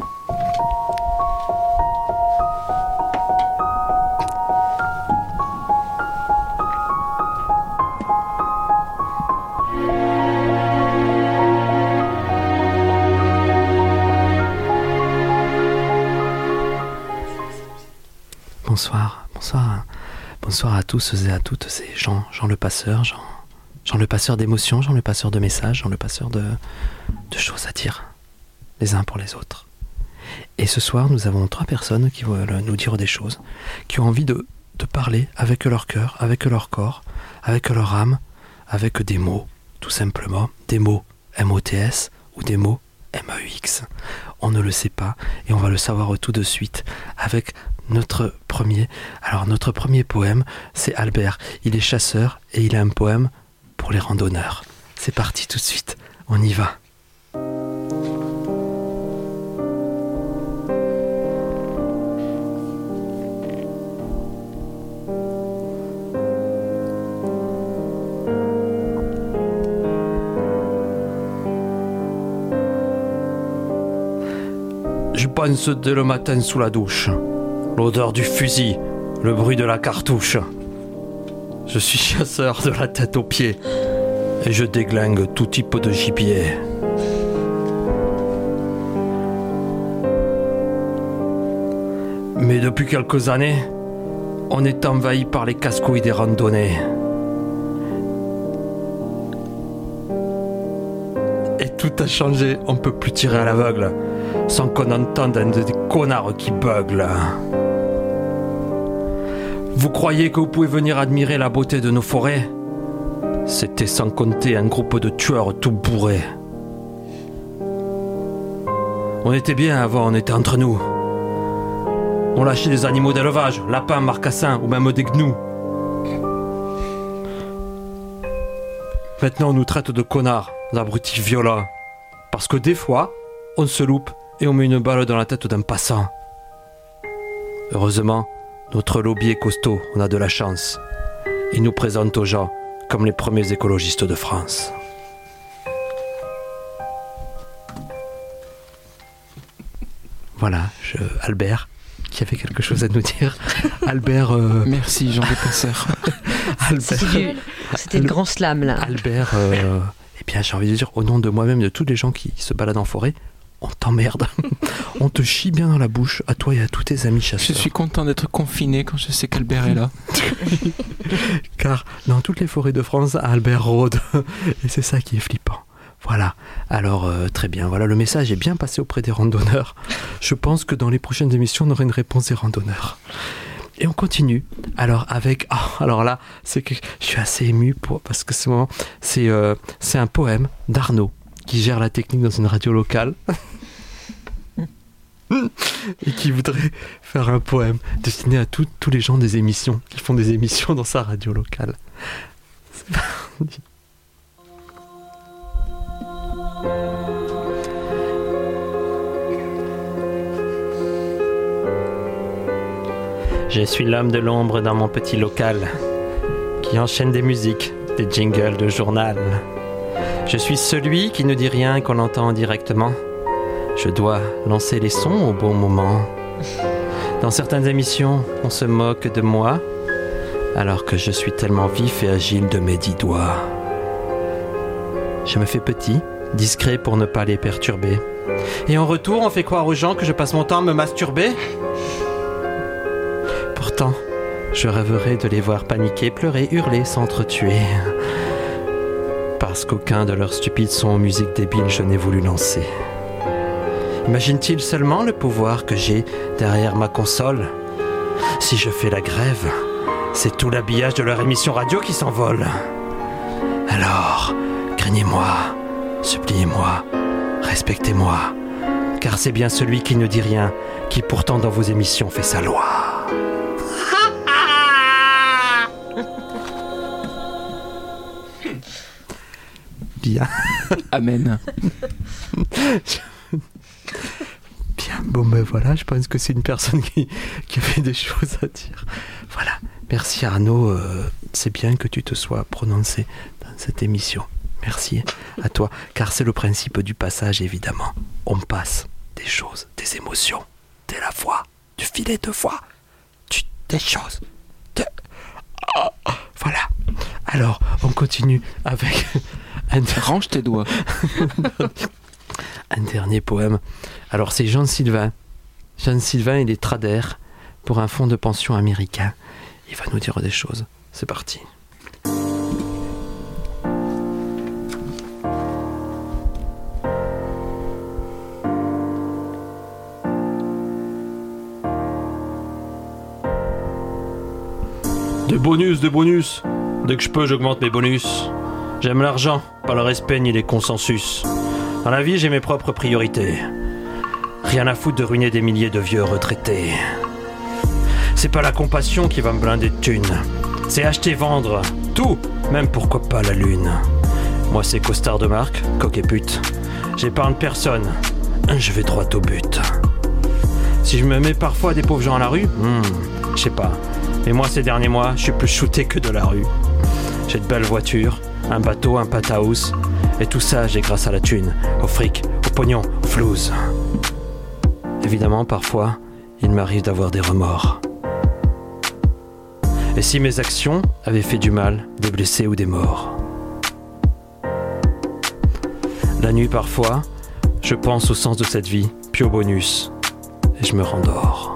Bonsoir à tous et à toutes, c'est Jean Le Passeur, Jean Le Passeur d'émotions, Jean Le Passeur de messages, Jean Le Passeur de choses à dire, les uns pour les autres. Et ce soir, nous avons 3 personnes qui veulent nous dire des choses, qui ont envie de parler avec leur cœur, avec leur corps, avec leur âme, avec des mots, tout simplement, des mots M-O-T-S ou des mots M-A-U-X. On ne le sait pas et on va le savoir tout de suite avec notre premier poème, c'est Albert. Il est chasseur et il a un poème pour les randonneurs. C'est parti tout de suite, on y va. Je pense dès le matin sous la douche. L'odeur du fusil, le bruit de la cartouche. Je suis chasseur de la tête aux pieds et je déglingue tout type de gibier. Mais depuis quelques années, on est envahi par les casse-couilles des randonnées. Et tout a changé, on peut plus tirer à l'aveugle sans qu'on entende un des connards qui buglent. Vous croyez que vous pouvez venir admirer la beauté de nos forêts ? C'était sans compter un groupe de tueurs tout bourrés. On était bien avant, on était entre nous. On lâchait des animaux d'élevage, lapins, marcassins ou même des gnous. Maintenant on nous traite de connards, d'abrutis violents. Parce que des fois, on se loupe et on met une balle dans la tête d'un passant. Heureusement, notre lobby est costaud, on a de la chance. Il nous présente aux gens comme les premiers écologistes de France. Voilà, Albert, qui avait quelque chose à nous dire. Albert... Merci Jean Le Passeur. C'était le grand slam là. Albert, eh bien j'ai envie de dire, au nom de moi-même, de tous les gens qui se baladent en forêt, on t'emmerde. On te chie bien dans la bouche, à toi et à tous tes amis chasseurs. Je suis content d'être confiné quand je sais qu'Albert est là. Car dans toutes les forêts de France, Albert rôde. Et c'est ça qui est flippant. Voilà, alors très bien, voilà, le message est bien passé auprès des randonneurs. Je pense que dans les prochaines émissions, on aura une réponse des randonneurs. Et on continue. Alors avec, alors là, c'est que je suis assez ému parce que c'est un poème d'Arnaud qui gère la technique dans une radio locale et qui voudrait faire un poème destiné à tous les gens des émissions qui font des émissions dans sa radio locale. C'est parti. Je suis l'homme de l'ombre dans mon petit local, qui enchaîne des musiques, des jingles de journal. Je suis celui qui ne dit rien et qu'on entend directement. Je dois lancer les sons au bon moment. Dans certaines émissions, on se moque de moi. alors que je suis tellement vif et agile de mes 10 doigts. Je me fais petit, discret pour ne pas les perturber. Et en retour, on fait croire aux gens que je passe mon temps à me masturber. Pourtant, je rêverais de les voir paniquer, pleurer, hurler, s'entretuer. Parce qu'aucun de leurs stupides sons musique débile je n'ai voulu lancer. Imagine-t-il seulement le pouvoir que j'ai derrière ma console? Si je fais la grève, c'est tout l'habillage de leur émission radio qui s'envole. Alors, craignez-moi, suppliez-moi, respectez-moi, car c'est bien celui qui ne dit rien, qui pourtant dans vos émissions fait sa loi. Bien. Amen. Bien, bon ben voilà, je pense que c'est une personne qui avait des choses à dire. Voilà, merci Arnaud, c'est bien que tu te sois prononcé dans cette émission. Merci à toi, car c'est le principe du passage évidemment. On passe des choses, des émotions, de la voix, du filet de voix, des choses. Voilà. Alors, on continue avec... Range tes doigts. Un dernier poème. Alors c'est Jean Sylvain. Jean Sylvain, il est trader pour un fonds de pension américain. Il va nous dire des choses. C'est parti. Des bonus. Dès que je peux, j'augmente mes bonus. J'aime l'argent, pas le respect ni les consensus. Dans la vie, j'ai mes propres priorités. Rien à foutre de ruiner des milliers de vieux retraités. C'est pas la compassion qui va me blinder de thunes. C'est acheter, vendre, tout, même pourquoi pas la lune. Moi, c'est costard de marque, coq et pute. J'épargne personne, je vais droit au but. Si je me mets parfois des pauvres gens à la rue, je sais pas. Mais moi, ces derniers mois, je suis plus shooté que de la rue. J'ai de belles voitures, un bateau, un penthouse. Et tout ça, j'ai grâce à la thune, au fric, au pognon, au flouze. Évidemment, parfois, il m'arrive d'avoir des remords. Et si mes actions avaient fait du mal, des blessés ou des morts? La nuit, parfois, je pense au sens de cette vie, puis au bonus. Et je me rendors.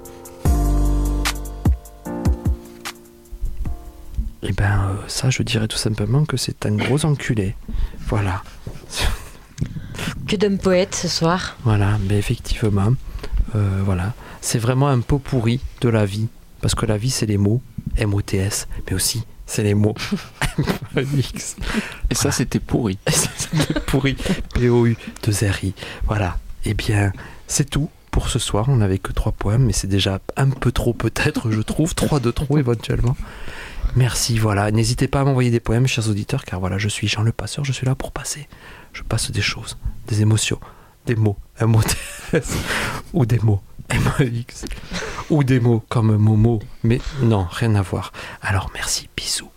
Et ben ça, je dirais tout simplement que c'est un gros enculé. Voilà. Que d'hommes poètes ce soir. Voilà, mais effectivement, voilà. C'est vraiment un pot pourri de la vie. Parce que la vie, c'est les mots, M-O-T-S, mais aussi, c'est les mots M-E-X. Et ça, c'était pourri. C'était pourri, P-O-U-2-R-I. Voilà. Eh bien, c'est tout pour ce soir. On n'avait que 3 poèmes, mais c'est déjà un peu trop peut-être, je trouve. 3 de trop éventuellement. Merci, voilà. N'hésitez pas à m'envoyer des poèmes, chers auditeurs, car voilà, je suis Jean le Passeur, je suis là pour passer. Je passe des choses, des émotions, des mots, M-O-T-S, ou des mots, M-E-X, ou des mots comme Momo, mais non, rien à voir. Alors, merci, bisous.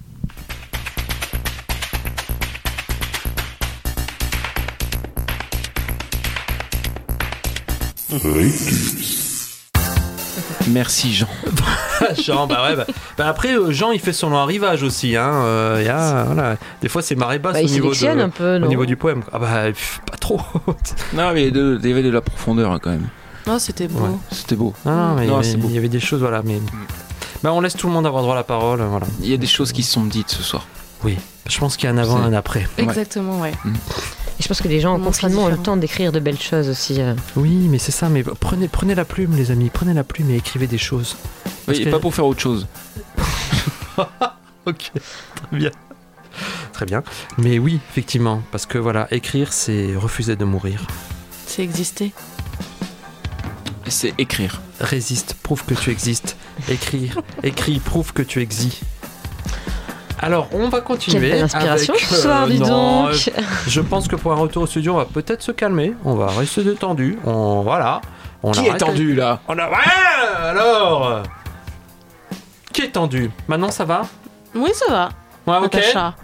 Merci Jean. Jean, bah après Jean il fait son long arrivage aussi, hein. Voilà. Des fois c'est marée basse il au niveau du poème. Ah bah pas trop. Non mais il y avait de la profondeur hein, quand même. Non, c'était beau. Ouais. C'était beau. Non, mais il y avait des choses, voilà. Mais on laisse tout le monde avoir droit à la parole, voilà. Il y a des choses qui se sont dites ce soir. Oui, je pense qu'il y a un avant et un après. Exactement, ouais. Et je pense que les gens en confinement ont le temps d'écrire de belles choses aussi. Oui, mais c'est ça. Mais prenez la plume, les amis. Prenez la plume et écrivez des choses. Oui, pas pour faire autre chose. Ok, très bien. Très bien. Mais oui, effectivement, parce que voilà, écrire, c'est refuser de mourir. C'est exister. C'est écrire. Résiste, prouve que tu existes. Écrire, écris, prouve que tu existes. Alors, on va continuer. Quelle belle inspiration avec, ce soir, dis donc. Je pense que pour un retour au studio, on va peut-être se calmer. On va rester détendu. Qui est tendu là? Ouais, alors. Qui est tendu? Maintenant, ça va? Oui, ça va. Ouais, ok. Natacha.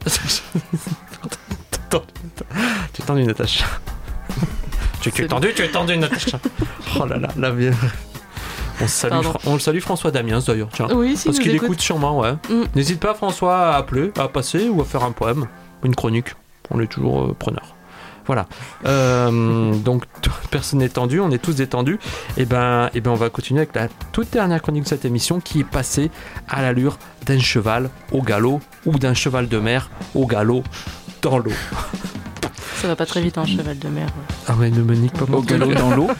Tu es tendu, Natacha. Tu es tendu, Natacha. Oh là là, la vieille. On le salue François Damiens d'ailleurs, tiens. Oui, si Parce nous qu'il écoute. écoute sûrement, ouais. N'hésite pas François à appeler, à passer ou à faire un poème, une chronique. On est toujours preneur. Voilà. Donc personne n'est tendu, on est tous détendus. Et ben on va continuer avec la toute dernière chronique de cette émission qui est passée à l'allure d'un cheval au galop ou d'un cheval de mer au galop dans l'eau. Ça va pas très vite, un cheval de mer. Ah ouais, ne me nique pas. Au galop dans l'eau.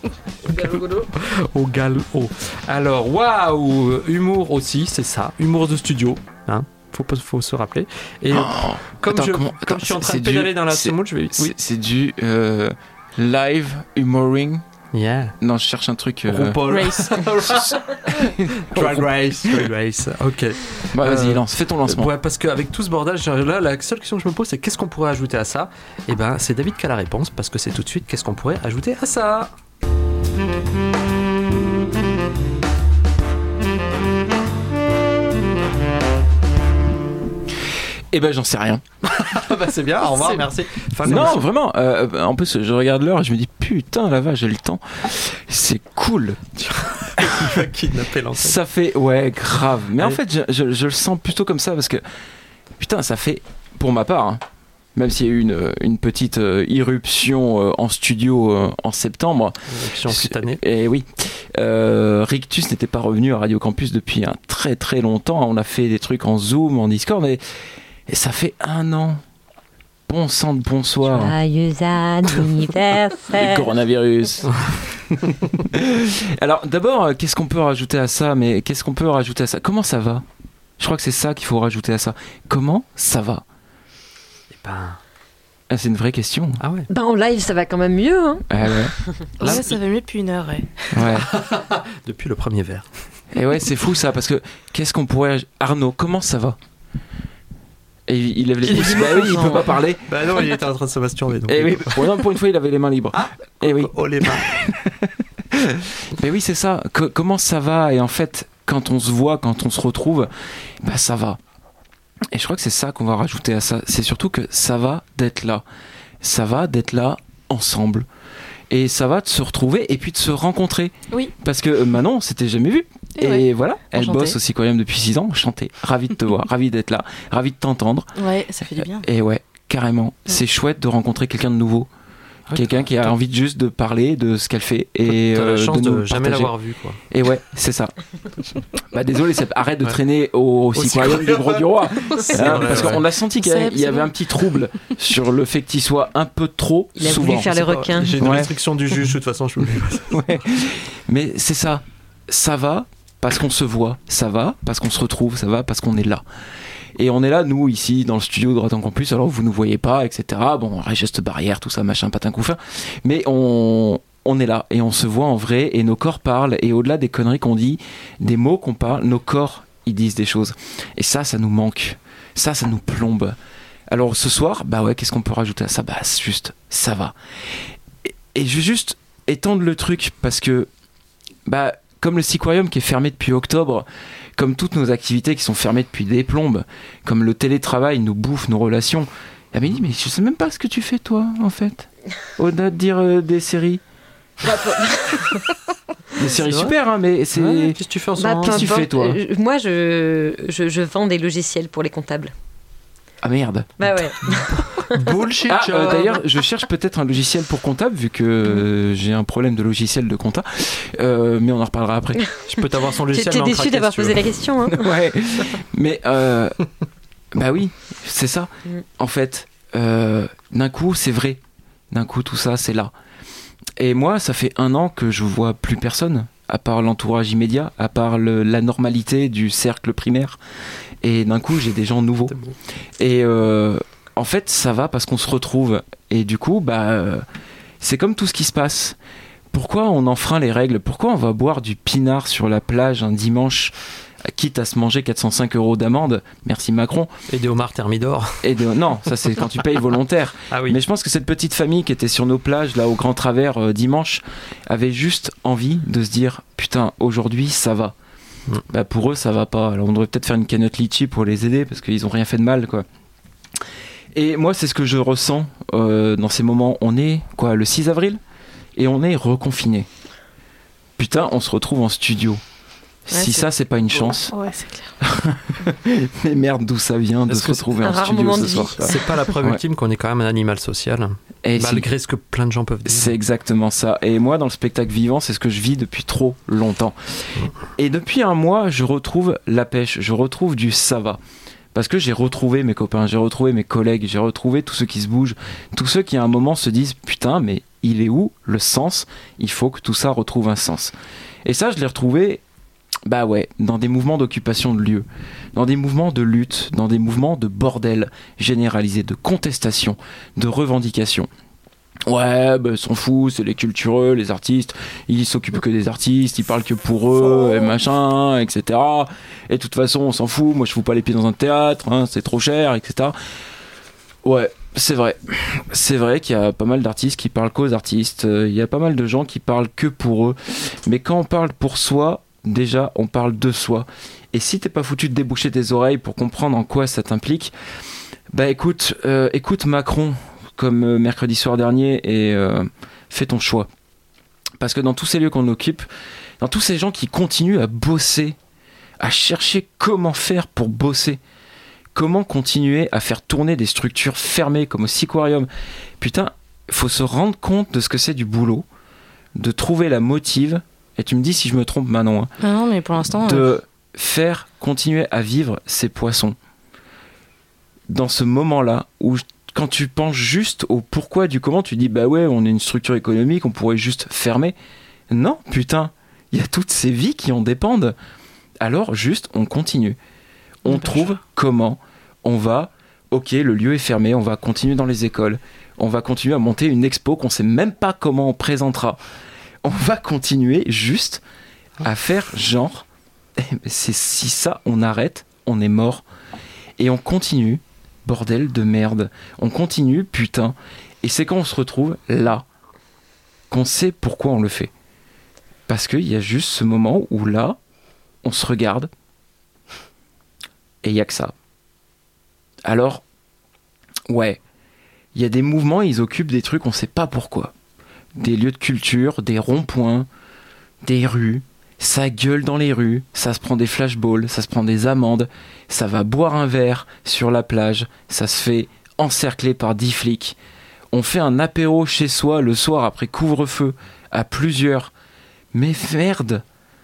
Au galop. Alors, waouh, humour aussi, c'est ça. Humour de studio, hein. Faut se rappeler. Et comme je suis en train de pédaler dans la semoule, je vais. Oui. C'est du live humoring. Yeah. Non, je cherche un truc. RuPaul. Race. Drag race. Ok. Bah, vas-y, lance. Fais ton lancement. Ouais, parce qu'avec tout ce bordel, là, la seule question que je me pose, c'est qu'est-ce qu'on pourrait ajouter à ça ? Et ben, c'est David qui a la réponse, parce que c'est tout de suite qu'est-ce qu'on pourrait ajouter à ça ? Eh ben, j'en sais rien. Bah, c'est bien, au revoir, merci. Non, vraiment. En plus, je regarde l'heure et je me dis putain, la vache, j'ai le temps. C'est cool. Tu vas kidnapper l'antenne. Ça fait, ouais, grave. Mais en Allez. fait, je le sens plutôt comme ça parce que putain, ça fait, pour ma part, hein, même s'il y a eu une petite irruption en studio en septembre. Éruption cutanée. Et oui, Rictus n'était pas revenu à Radio Campus depuis un très très longtemps. On a fait des trucs en Zoom, en Discord, et ça fait 1 an. Bon sang de bonsoir. Joyeux anniversaire. Le coronavirus. Alors d'abord, qu'est-ce qu'on peut rajouter à ça ? Comment ça va ? Je crois que c'est ça qu'il faut rajouter à ça. Comment ça va ? Eh ben. Ah, c'est une vraie question. Ah ouais. Ben, en live, ça va quand même mieux. Hein. Ah ouais. Ouais, ça va mieux depuis 1 heure, ouais. Ouais. Depuis le premier verre. Et ouais, c'est fou ça, parce que qu'est-ce qu'on pourrait... Arnaud, comment ça va ? Et il lève les pouces. Bah oui, il peut pas parler. Bah non, il était en train de se masturber. Donc Et oui, pour une fois, il avait les mains libres. Ah, et oui. Oh les mains. Mais oui, c'est ça. Comment ça va ? Et en fait, quand on se voit, quand on se retrouve, bah ça va. Et je crois que c'est ça qu'on va rajouter à ça. C'est surtout que ça va d'être là. Ça va d'être là ensemble. Et ça va de se retrouver et puis de se rencontrer. Oui. Parce que Manon, on s'était jamais vu. Et ouais. voilà, elle Enchantée. bosse au Siquarium depuis 6 ans. Enchantée. Ravie de te voir, ravie d'être là, ravie de t'entendre. Ouais, ça fait du bien. Et ouais, carrément. C'est chouette de rencontrer quelqu'un de nouveau. Quelqu'un qui a envie juste de parler de ce qu'elle fait. Et t'as la chance de de nous jamais partager. l'avoir vu, quoi. Et ouais, c'est ça. Bah désolé, arrête de traîner au Siquarium du Gros du Roi. C'est Hein, vrai, parce ouais. qu'on a senti qu'il y avait- C'est il y avait un petit trouble sur le fait que tu sois un peu trop Il a souvent. voulu faire le requin. J'ai une Ouais. restriction du juge, de toute façon, je peux plus. Ouais. Mais c'est ça. Ça va parce qu'on se voit. Ça va parce qu'on se retrouve. Ça va parce qu'on est là. Et on est là, nous, ici, dans le studio de Radio Campus. Alors, vous ne nous voyez pas, etc. Bon, geste barrière, tout ça, machin, patin couffin. Mais on est là et on se voit en vrai et nos corps parlent. Et au-delà des conneries qu'on dit, des mots qu'on parle, nos corps, ils disent des choses. Et ça nous manque. Ça nous plombe. Alors, ce soir, bah ouais, qu'est-ce qu'on peut rajouter à ça ? Bah, c'est juste, ça va. Et je vais juste étendre le truc parce que, bah, comme le Siquarium qui est fermé depuis octobre, comme toutes nos activités qui sont fermées depuis des plombes, comme le télétravail nous bouffe nos relations. Elle m'a dit, mais je sais même pas ce que tu fais toi, en fait. Au-delà de dire des séries. Des séries C'est vrai super, hein, mais c'est... Ouais, qu'est-ce que tu fais en ce Bah, moment Qu'est-ce que tu fais, toi ? Moi, je vends des logiciels pour les comptables. Ah merde. Bah ouais. Bullshit Ah, job. d'ailleurs, je cherche peut-être un logiciel pour comptable, vu que j'ai un problème de logiciel de compta. Mais on en reparlera après. Je peux t'avoir son logiciel. T'es mais en déçu craqué, d'avoir si tu veux. posé la question. Hein. Ouais. Mais, bah oui, c'est ça. En fait, d'un coup, c'est vrai. D'un coup, tout ça, c'est là. Et moi, ça fait 1 an que je vois plus personne, à part l'entourage immédiat, à part la normalité du cercle primaire. Et d'un coup, j'ai des gens nouveaux. C'est beau. Et en fait, ça va parce qu'on se retrouve. Et du coup, bah, c'est comme tout ce qui se passe. Pourquoi on enfreint les règles ? Pourquoi on va boire du pinard sur la plage un dimanche, quitte à se manger 405 € d'amende ? Merci Macron. Et des homards thermidor. Non, ça c'est quand tu payes volontaire. Ah oui. Mais je pense que cette petite famille qui était sur nos plages, là, au Grand Travers, dimanche, avait juste envie de se dire « Putain, aujourd'hui, ça va ». Bah, pour eux, ça va pas. Alors on devrait peut-être faire une cagnotte litchi pour les aider, parce qu'ils ont rien fait de mal, quoi. Et moi, c'est ce que je ressens dans ces moments. On est, quoi, le 6 avril ? Et on est reconfiné. putain, on se retrouve en studio. Si ça, c'est pas une chance. Ouais, c'est clair. Mais merde, d'où ça vient de se retrouver en studio ce soir. C'est pas la preuve ultime qu'on est quand même un animal social, et malgré ce que plein de gens peuvent dire. C'est exactement ça. Et moi, dans le spectacle vivant, c'est ce que je vis depuis trop longtemps. Et depuis un mois, je retrouve la pêche, je retrouve du ça va. Parce que j'ai retrouvé mes copains, j'ai retrouvé mes collègues, j'ai retrouvé tous ceux qui se bougent, tous ceux qui à un moment se disent « Putain, mais il est où le sens ? Il faut que tout ça retrouve un sens. » Et ça, je l'ai retrouvé... Bah ouais, dans des mouvements d'occupation de lieux, dans des mouvements de lutte, dans des mouvements de bordel généralisé, de contestation, de revendication. Ouais, bah s'en fout, c'est les cultureux, les artistes, ils s'occupent que des artistes, ils parlent que pour eux, et machin, etc. Et de toute façon, on s'en fout, moi je fous pas les pieds dans un théâtre, hein, c'est trop cher, etc. Ouais, c'est vrai. C'est vrai qu'il y a pas mal d'artistes qui parlent qu'aux artistes, il y a pas mal de gens qui parlent que pour eux. Mais quand on parle pour soi, déjà, on parle de soi. Et si t'es pas foutu de déboucher tes oreilles pour comprendre en quoi ça t'implique, bah écoute Macron, comme mercredi soir dernier, et fais ton choix. Parce que dans tous ces lieux qu'on occupe, dans tous ces gens qui continuent à bosser, à chercher comment faire pour bosser, comment continuer à faire tourner des structures fermées comme au Siquarium, putain, faut se rendre compte de ce que c'est du boulot, de trouver la motive. Et tu me dis si je me trompe, Manon. Hein, non, mais pour l'instant... de faire continuer à vivre ces poissons. Dans ce moment-là, où quand tu penses juste au pourquoi du comment, tu dis bah ouais, on est une structure économique, on pourrait juste fermer. Non, putain, il y a toutes ces vies qui en dépendent. Alors juste, on continue. On trouve comment on va... Ok, le lieu est fermé, on va continuer dans les écoles. On va continuer à monter une expo qu'on sait même pas comment on présentera. On va continuer juste à faire genre, si ça, on arrête, on est mort. Et on continue, bordel de merde. On continue, putain. Et c'est quand on se retrouve là, qu'on sait pourquoi on le fait. Parce qu'il y a juste ce moment où là, on se regarde, et il n'y a que ça. Alors, ouais, il y a des mouvements, ils occupent des trucs, on sait pas pourquoi. Des lieux de culture, des ronds-points, des rues, ça gueule dans les rues, ça se prend des flashballs, ça se prend des amendes, ça va boire un verre sur la plage, ça se fait encercler par 10 flics, on fait un apéro chez soi le soir après couvre-feu, à plusieurs, mais merde,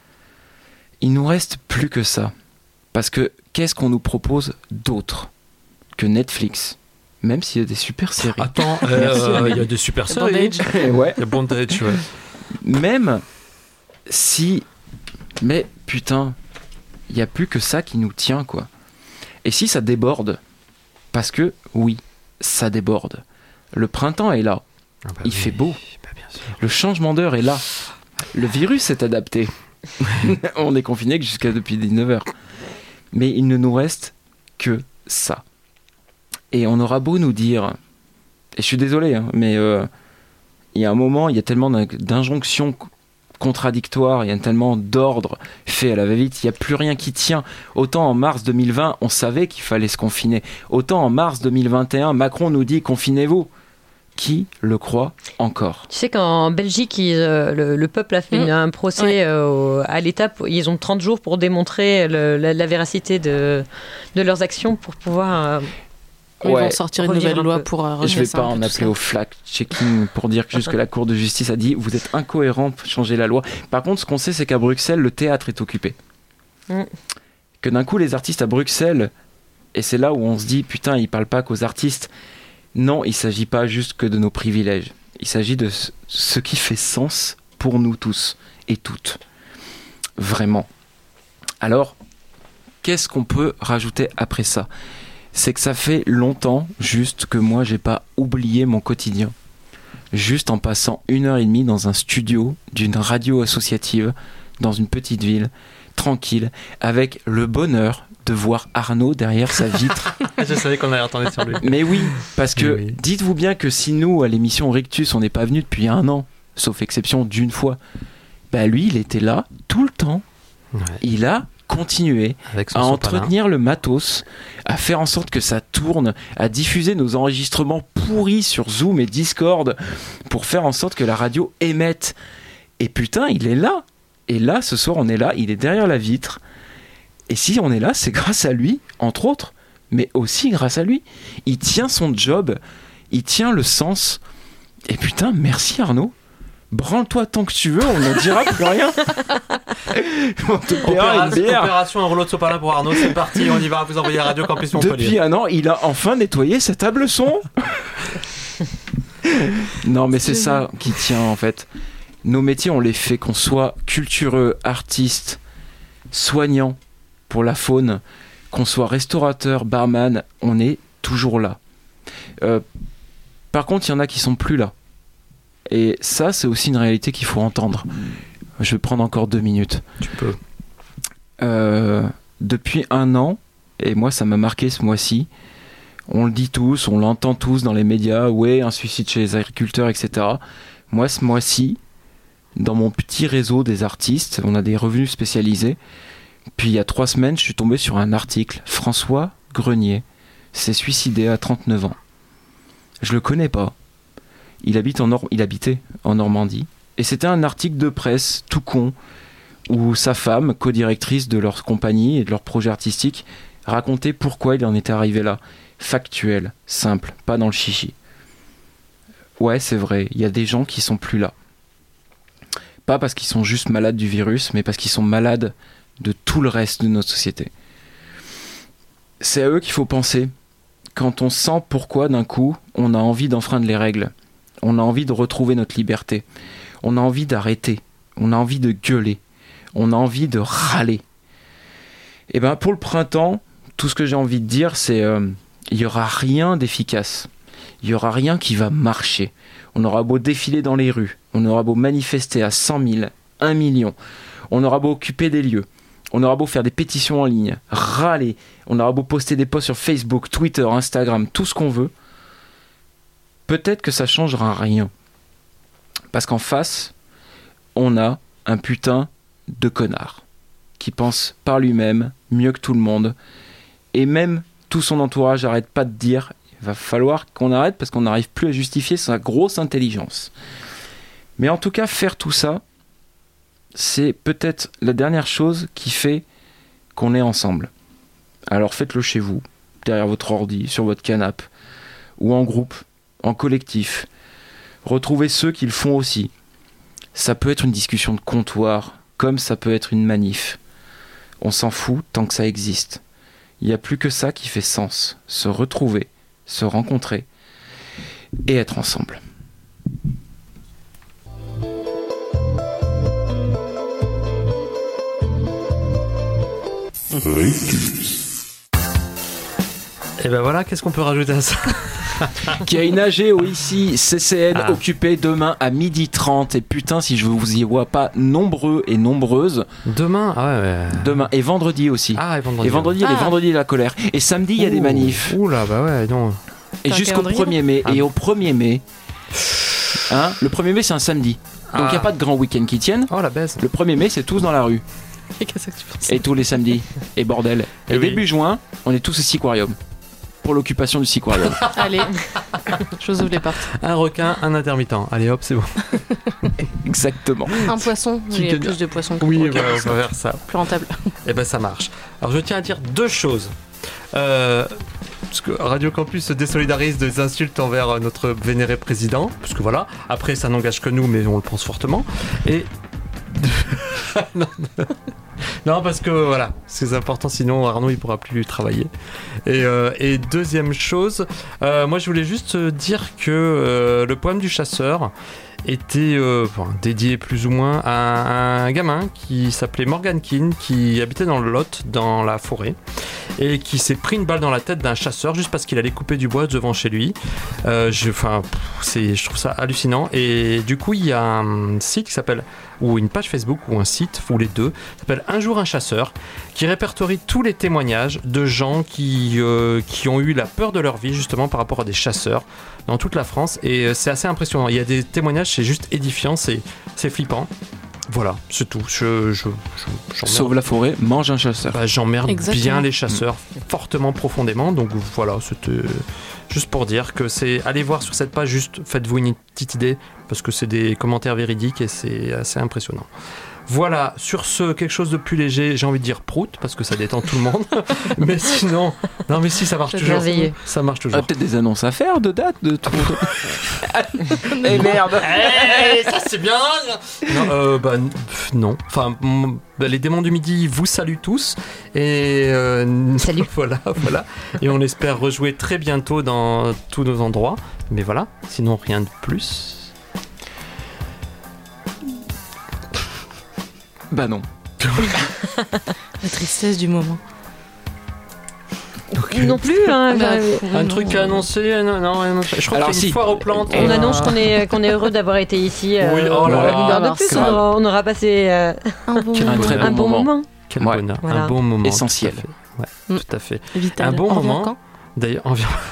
il nous reste plus que ça, parce que qu'est-ce qu'on nous propose d'autre que Netflix ? Même s'il y a des super séries. Attends, il y a des super séries. Ouais. Il y a Bondage, ouais. Même si... Mais putain, il n'y a plus que ça qui nous tient, quoi. Et si ça déborde, parce que, oui, ça déborde. Le printemps est là. Il fait beau. Bien sûr. Le changement d'heure est là. Le virus s'est adapté. On est confiné jusqu'à depuis 19h. Mais il ne nous reste que ça. Et on aura beau nous dire, et je suis désolé, hein, mais il y a un moment, il y a tellement d'injonctions contradictoires, il y a tellement d'ordres faits à la va-vite, il n'y a plus rien qui tient. Autant en mars 2020, on savait qu'il fallait se confiner. Autant en mars 2021, Macron nous dit confinez-vous. Qui le croit encore ? Tu sais qu'en Belgique, le peuple a fait un procès à l'État. Ils ont 30 jours pour démontrer la véracité de leurs actions pour pouvoir... Ils vont sortir une nouvelle loi pour je vais pas en appeler au fact-checking pour dire juste que la Cour de justice a dit vous êtes incohérent, changez la loi. Par contre, ce qu'on sait, c'est qu'à Bruxelles, le théâtre est occupé. Que d'un coup, les artistes à Bruxelles, et c'est là où on se dit putain, ils parlent pas qu'aux artistes. Non, il s'agit pas juste que de nos privilèges. Il s'agit de ce qui fait sens pour nous tous et toutes. Vraiment. Alors, qu'est-ce qu'on peut rajouter après ça ? C'est que ça fait longtemps juste que moi j'ai pas oublié mon quotidien. Juste en passant 1h30 dans un studio d'une radio associative dans une petite ville, tranquille, avec le bonheur de voir Arnaud derrière sa vitre. Je savais qu'on allait entendre sur lui. Mais oui, parce que dites-vous bien que si nous, à l'émission Rictus, on n'est pas venu depuis 1 an, sauf exception d'une fois, bah lui, il était là tout le temps. Ouais. Il a continué à entretenir le matos, à faire en sorte que ça tourne, à diffuser nos enregistrements pourris sur Zoom et Discord pour faire en sorte que la radio émette. Et putain, il est là. Et là, ce soir, on est là, il est derrière la vitre. Et si on est là, c'est grâce à lui, entre autres, mais aussi grâce à lui. Il tient son job, il tient le sens. Et putain, merci Arnaud. Branle-toi tant que tu veux, on ne dira plus rien. On te paiera une bière. Opération un rouleau de sopalin pour Arnaud, c'est parti, on y va, vous envoyez Radio Campus Montpellier. Depuis un an, il a enfin nettoyé sa table son. Non, mais c'est ça qui tient en fait. Nos métiers, on les fait, qu'on soit cultureux, artiste, soignant pour la faune, qu'on soit restaurateur, barman, on est toujours là. Par contre, il y en a qui sont plus là. Et ça, c'est aussi une réalité qu'il faut entendre. Je vais prendre encore 2 minutes. Tu peux. Depuis un an, et moi ça m'a marqué ce mois-ci, on le dit tous, on l'entend tous dans les médias, ouais, un suicide chez les agriculteurs, etc. Moi, ce mois-ci, dans mon petit réseau des artistes, on a des revenus spécialisés. Puis il y a 3 semaines, je suis tombé sur un article. François Grenier s'est suicidé à 39 ans. Je le connais pas. Il habitait en Normandie. Et c'était un article de presse, tout con, où sa femme, co-directrice de leur compagnie et de leur projet artistique, racontait pourquoi il en était arrivé là. Factuel, simple, pas dans le chichi. Ouais, c'est vrai, il y a des gens qui sont plus là. Pas parce qu'ils sont juste malades du virus, mais parce qu'ils sont malades de tout le reste de notre société. C'est à eux qu'il faut penser. Quand on sent pourquoi d'un coup, on a envie d'enfreindre les règles. On a envie de retrouver notre liberté. On a envie d'arrêter. On a envie de gueuler. On a envie de râler. Et ben pour le printemps, tout ce que j'ai envie de dire, c'est il n'y aura rien d'efficace. Il n'y aura rien qui va marcher. On aura beau défiler dans les rues. On aura beau manifester à 100 000, 1 million. On aura beau occuper des lieux. On aura beau faire des pétitions en ligne, râler. On aura beau poster des posts sur Facebook, Twitter, Instagram, tout ce qu'on veut. Peut-être que ça changera rien. Parce qu'en face, on a un putain de connard qui pense par lui-même mieux que tout le monde. Et même tout son entourage n'arrête pas de dire il va falloir qu'on arrête parce qu'on n'arrive plus à justifier sa grosse intelligence. Mais en tout cas, faire tout ça, c'est peut-être la dernière chose qui fait qu'on est ensemble. Alors faites-le chez vous, derrière votre ordi, sur votre canapé, ou en groupe, en collectif. Retrouvez ceux qui le font aussi. Ça peut être une discussion de comptoir, comme ça peut être une manif. On s'en fout tant que ça existe. Il n'y a plus que ça qui fait sens. Se retrouver, se rencontrer et être ensemble. Et ben voilà, qu'est-ce qu'on peut rajouter à ça? Qui a une AGO ici, CCN, occupée demain à 12h30. Et putain, si je vous y vois pas nombreux et nombreuses. Demain, ouais. Demain et vendredi aussi. Ah, et vendredi. Et vendredi, il y a les vendredis de la colère. Et samedi, il y a des manifs. Oula, bah ouais, non. Et jusqu'au 1er mai. Et au 1er mai, hein, le 1er mai, c'est un samedi. Donc il n'y a pas de grand week-end qui tiennent. Oh la baisse. Le 1er mai, c'est tous dans la rue. Et qu'est-ce que tu penses ? Et tous les samedis. Et bordel. Et oui. début juin, on est tous au Siquarium. Pour l'occupation du Siquarium. Allez, je vous ouvre les portes. Un requin, un intermittent. Allez hop, c'est bon. Exactement. Un poisson, il y a plus de poissons que Oui, de requins. on va faire ça. Plus rentable. Et ben ça marche. Alors je tiens à dire 2 choses. Parce que Radio Campus se désolidarise des insultes envers notre vénéré président. Parce que voilà, après ça n'engage que nous, mais on le pense fortement. Et. Non, parce que voilà, c'est important, sinon Arnaud il pourra plus travailler. Et deuxième chose, moi je voulais juste dire que le poème du chasseur était dédié plus ou moins à un gamin qui s'appelait Morgan Keane, qui habitait dans le Lot, dans la forêt, et qui s'est pris une balle dans la tête d'un chasseur juste parce qu'il allait couper du bois devant chez lui. Je trouve ça hallucinant. Et du coup, il y a un site qui s'appelle, ou une page Facebook, ou un site, ou les deux, qui s'appelle Un jour un chasseur, qui répertorie tous les témoignages de gens qui ont eu la peur de leur vie justement par rapport à des chasseurs dans toute la France. Et c'est assez impressionnant. Il y a des témoignages, c'est juste édifiant, c'est flippant. Voilà, c'est tout. Sauve la forêt, mange un chasseur. Bah, j'emmerde Exactement. bien les chasseurs, fortement, profondément. Donc voilà, c'était juste pour dire que c'est... Allez voir sur cette page, juste faites-vous une petite idée, parce que c'est des commentaires véridiques et c'est assez impressionnant. Voilà, sur ce, quelque chose de plus léger, j'ai envie de dire prout, parce que ça détend tout le monde. Mais sinon, non mais si, ça marche toujours. Ça marche toujours. Peut-être des annonces à faire de date de tout. Eh merde. Ça c'est bien. Non, non. Enfin, les démons du midi vous saluent tous et salut. Voilà. Et on espère rejouer très bientôt dans tous nos endroits. Mais voilà, sinon rien de plus. Bah non. La tristesse du moment. Okay. Non plus, hein, un truc à annoncer, non, je crois qu'il y a une foire aux plantes. On annonce qu'on est heureux d'avoir été ici. Oui, oh là là. De plus, on aura passé un bon moment. Quel bonheur, voilà. Un bon moment. Essentiel. Ouais, tout à fait. Vital. Un bon moment. D'ailleurs,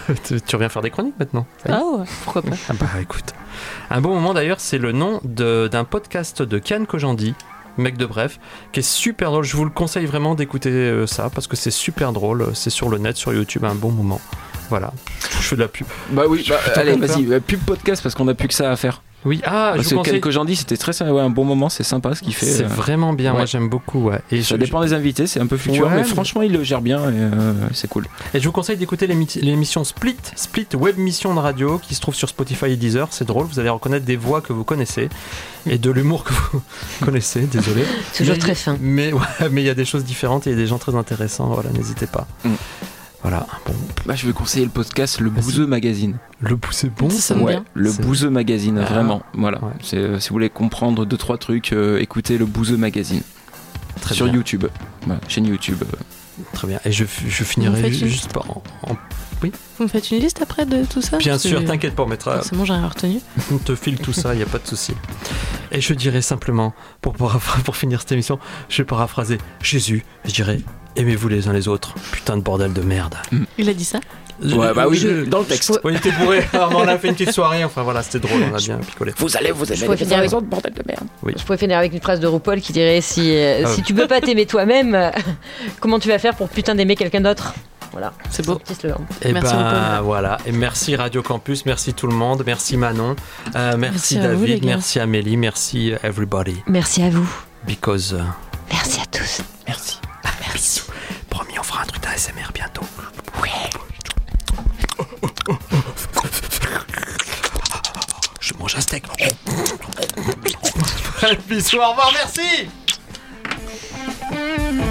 tu reviens faire des chroniques maintenant? Ah ouais, pourquoi pas. Ah bah écoute. Un bon moment d'ailleurs, c'est le nom d'un podcast de Kian Kojandi, mec de Bref, qui est super drôle. Je vous le conseille vraiment d'écouter ça parce que c'est super drôle. C'est sur le net, sur YouTube, un bon moment. Voilà, je fais de la pub. Bah oui, allez, vas-y, pub podcast parce qu'on a plus que ça à faire. Oui, parce que Kian Kojandi, c'était un bon moment, c'est sympa ce qu'il fait. C'est vraiment bien, moi j'aime beaucoup. Ouais. Et ça dépend des invités, c'est un peu futur, mais franchement il le gère bien et c'est cool. Et je vous conseille d'écouter l'émission Split web mission de radio qui se trouve sur Spotify et Deezer. C'est drôle, vous allez reconnaître des voix que vous connaissez et de l'humour que vous connaissez. Désolé. Toujours très fin. Mais il y a des choses différentes et il y a des gens très intéressants. Voilà, n'hésitez pas. Voilà. Bon. Bah, je vais conseiller le podcast Le Bouzeux Magazine. C'est bon, ça. Ouais, le Bouzeux Magazine, vraiment. Voilà. Ouais. Si vous voulez comprendre 2-3 trucs, écoutez le Bouzeux Magazine. Très sur bien. YouTube, chaîne YouTube. Très bien. Et je finirai juste par Oui. Vous me faites une liste après de tout ça? Bien sûr, t'inquiète pas, on mettra. Forcément, j'ai rien retenu. On te file tout ça, il y a pas de souci. Et je dirais simplement, pour finir cette émission, je vais paraphraser Jésus. Je dirais, aimez-vous les uns les autres. Putain de bordel de merde. Il a dit ça? Ouais, bah oui, dans le texte. Oui, il était bourré. On a fait une petite soirée. Enfin voilà, c'était drôle, on a bien picolé. Vous allez les uns les autres, bordel de merde. Oui. Je pourrais finir avec une phrase de RuPaul qui dirait si tu peux pas t'aimer toi-même, comment tu vas faire pour putain d'aimer quelqu'un d'autre? Voilà, c'est beau. Petit slogan. Et merci voilà. Et merci Radio Campus, merci tout le monde, merci Manon, merci David, merci Amélie, merci everybody. Merci à vous. Because. Merci à tous. Merci. Merci. Promis, on fera un truc d'ASMR bientôt. Oui. Je mange un steak. Bisous, au revoir, merci.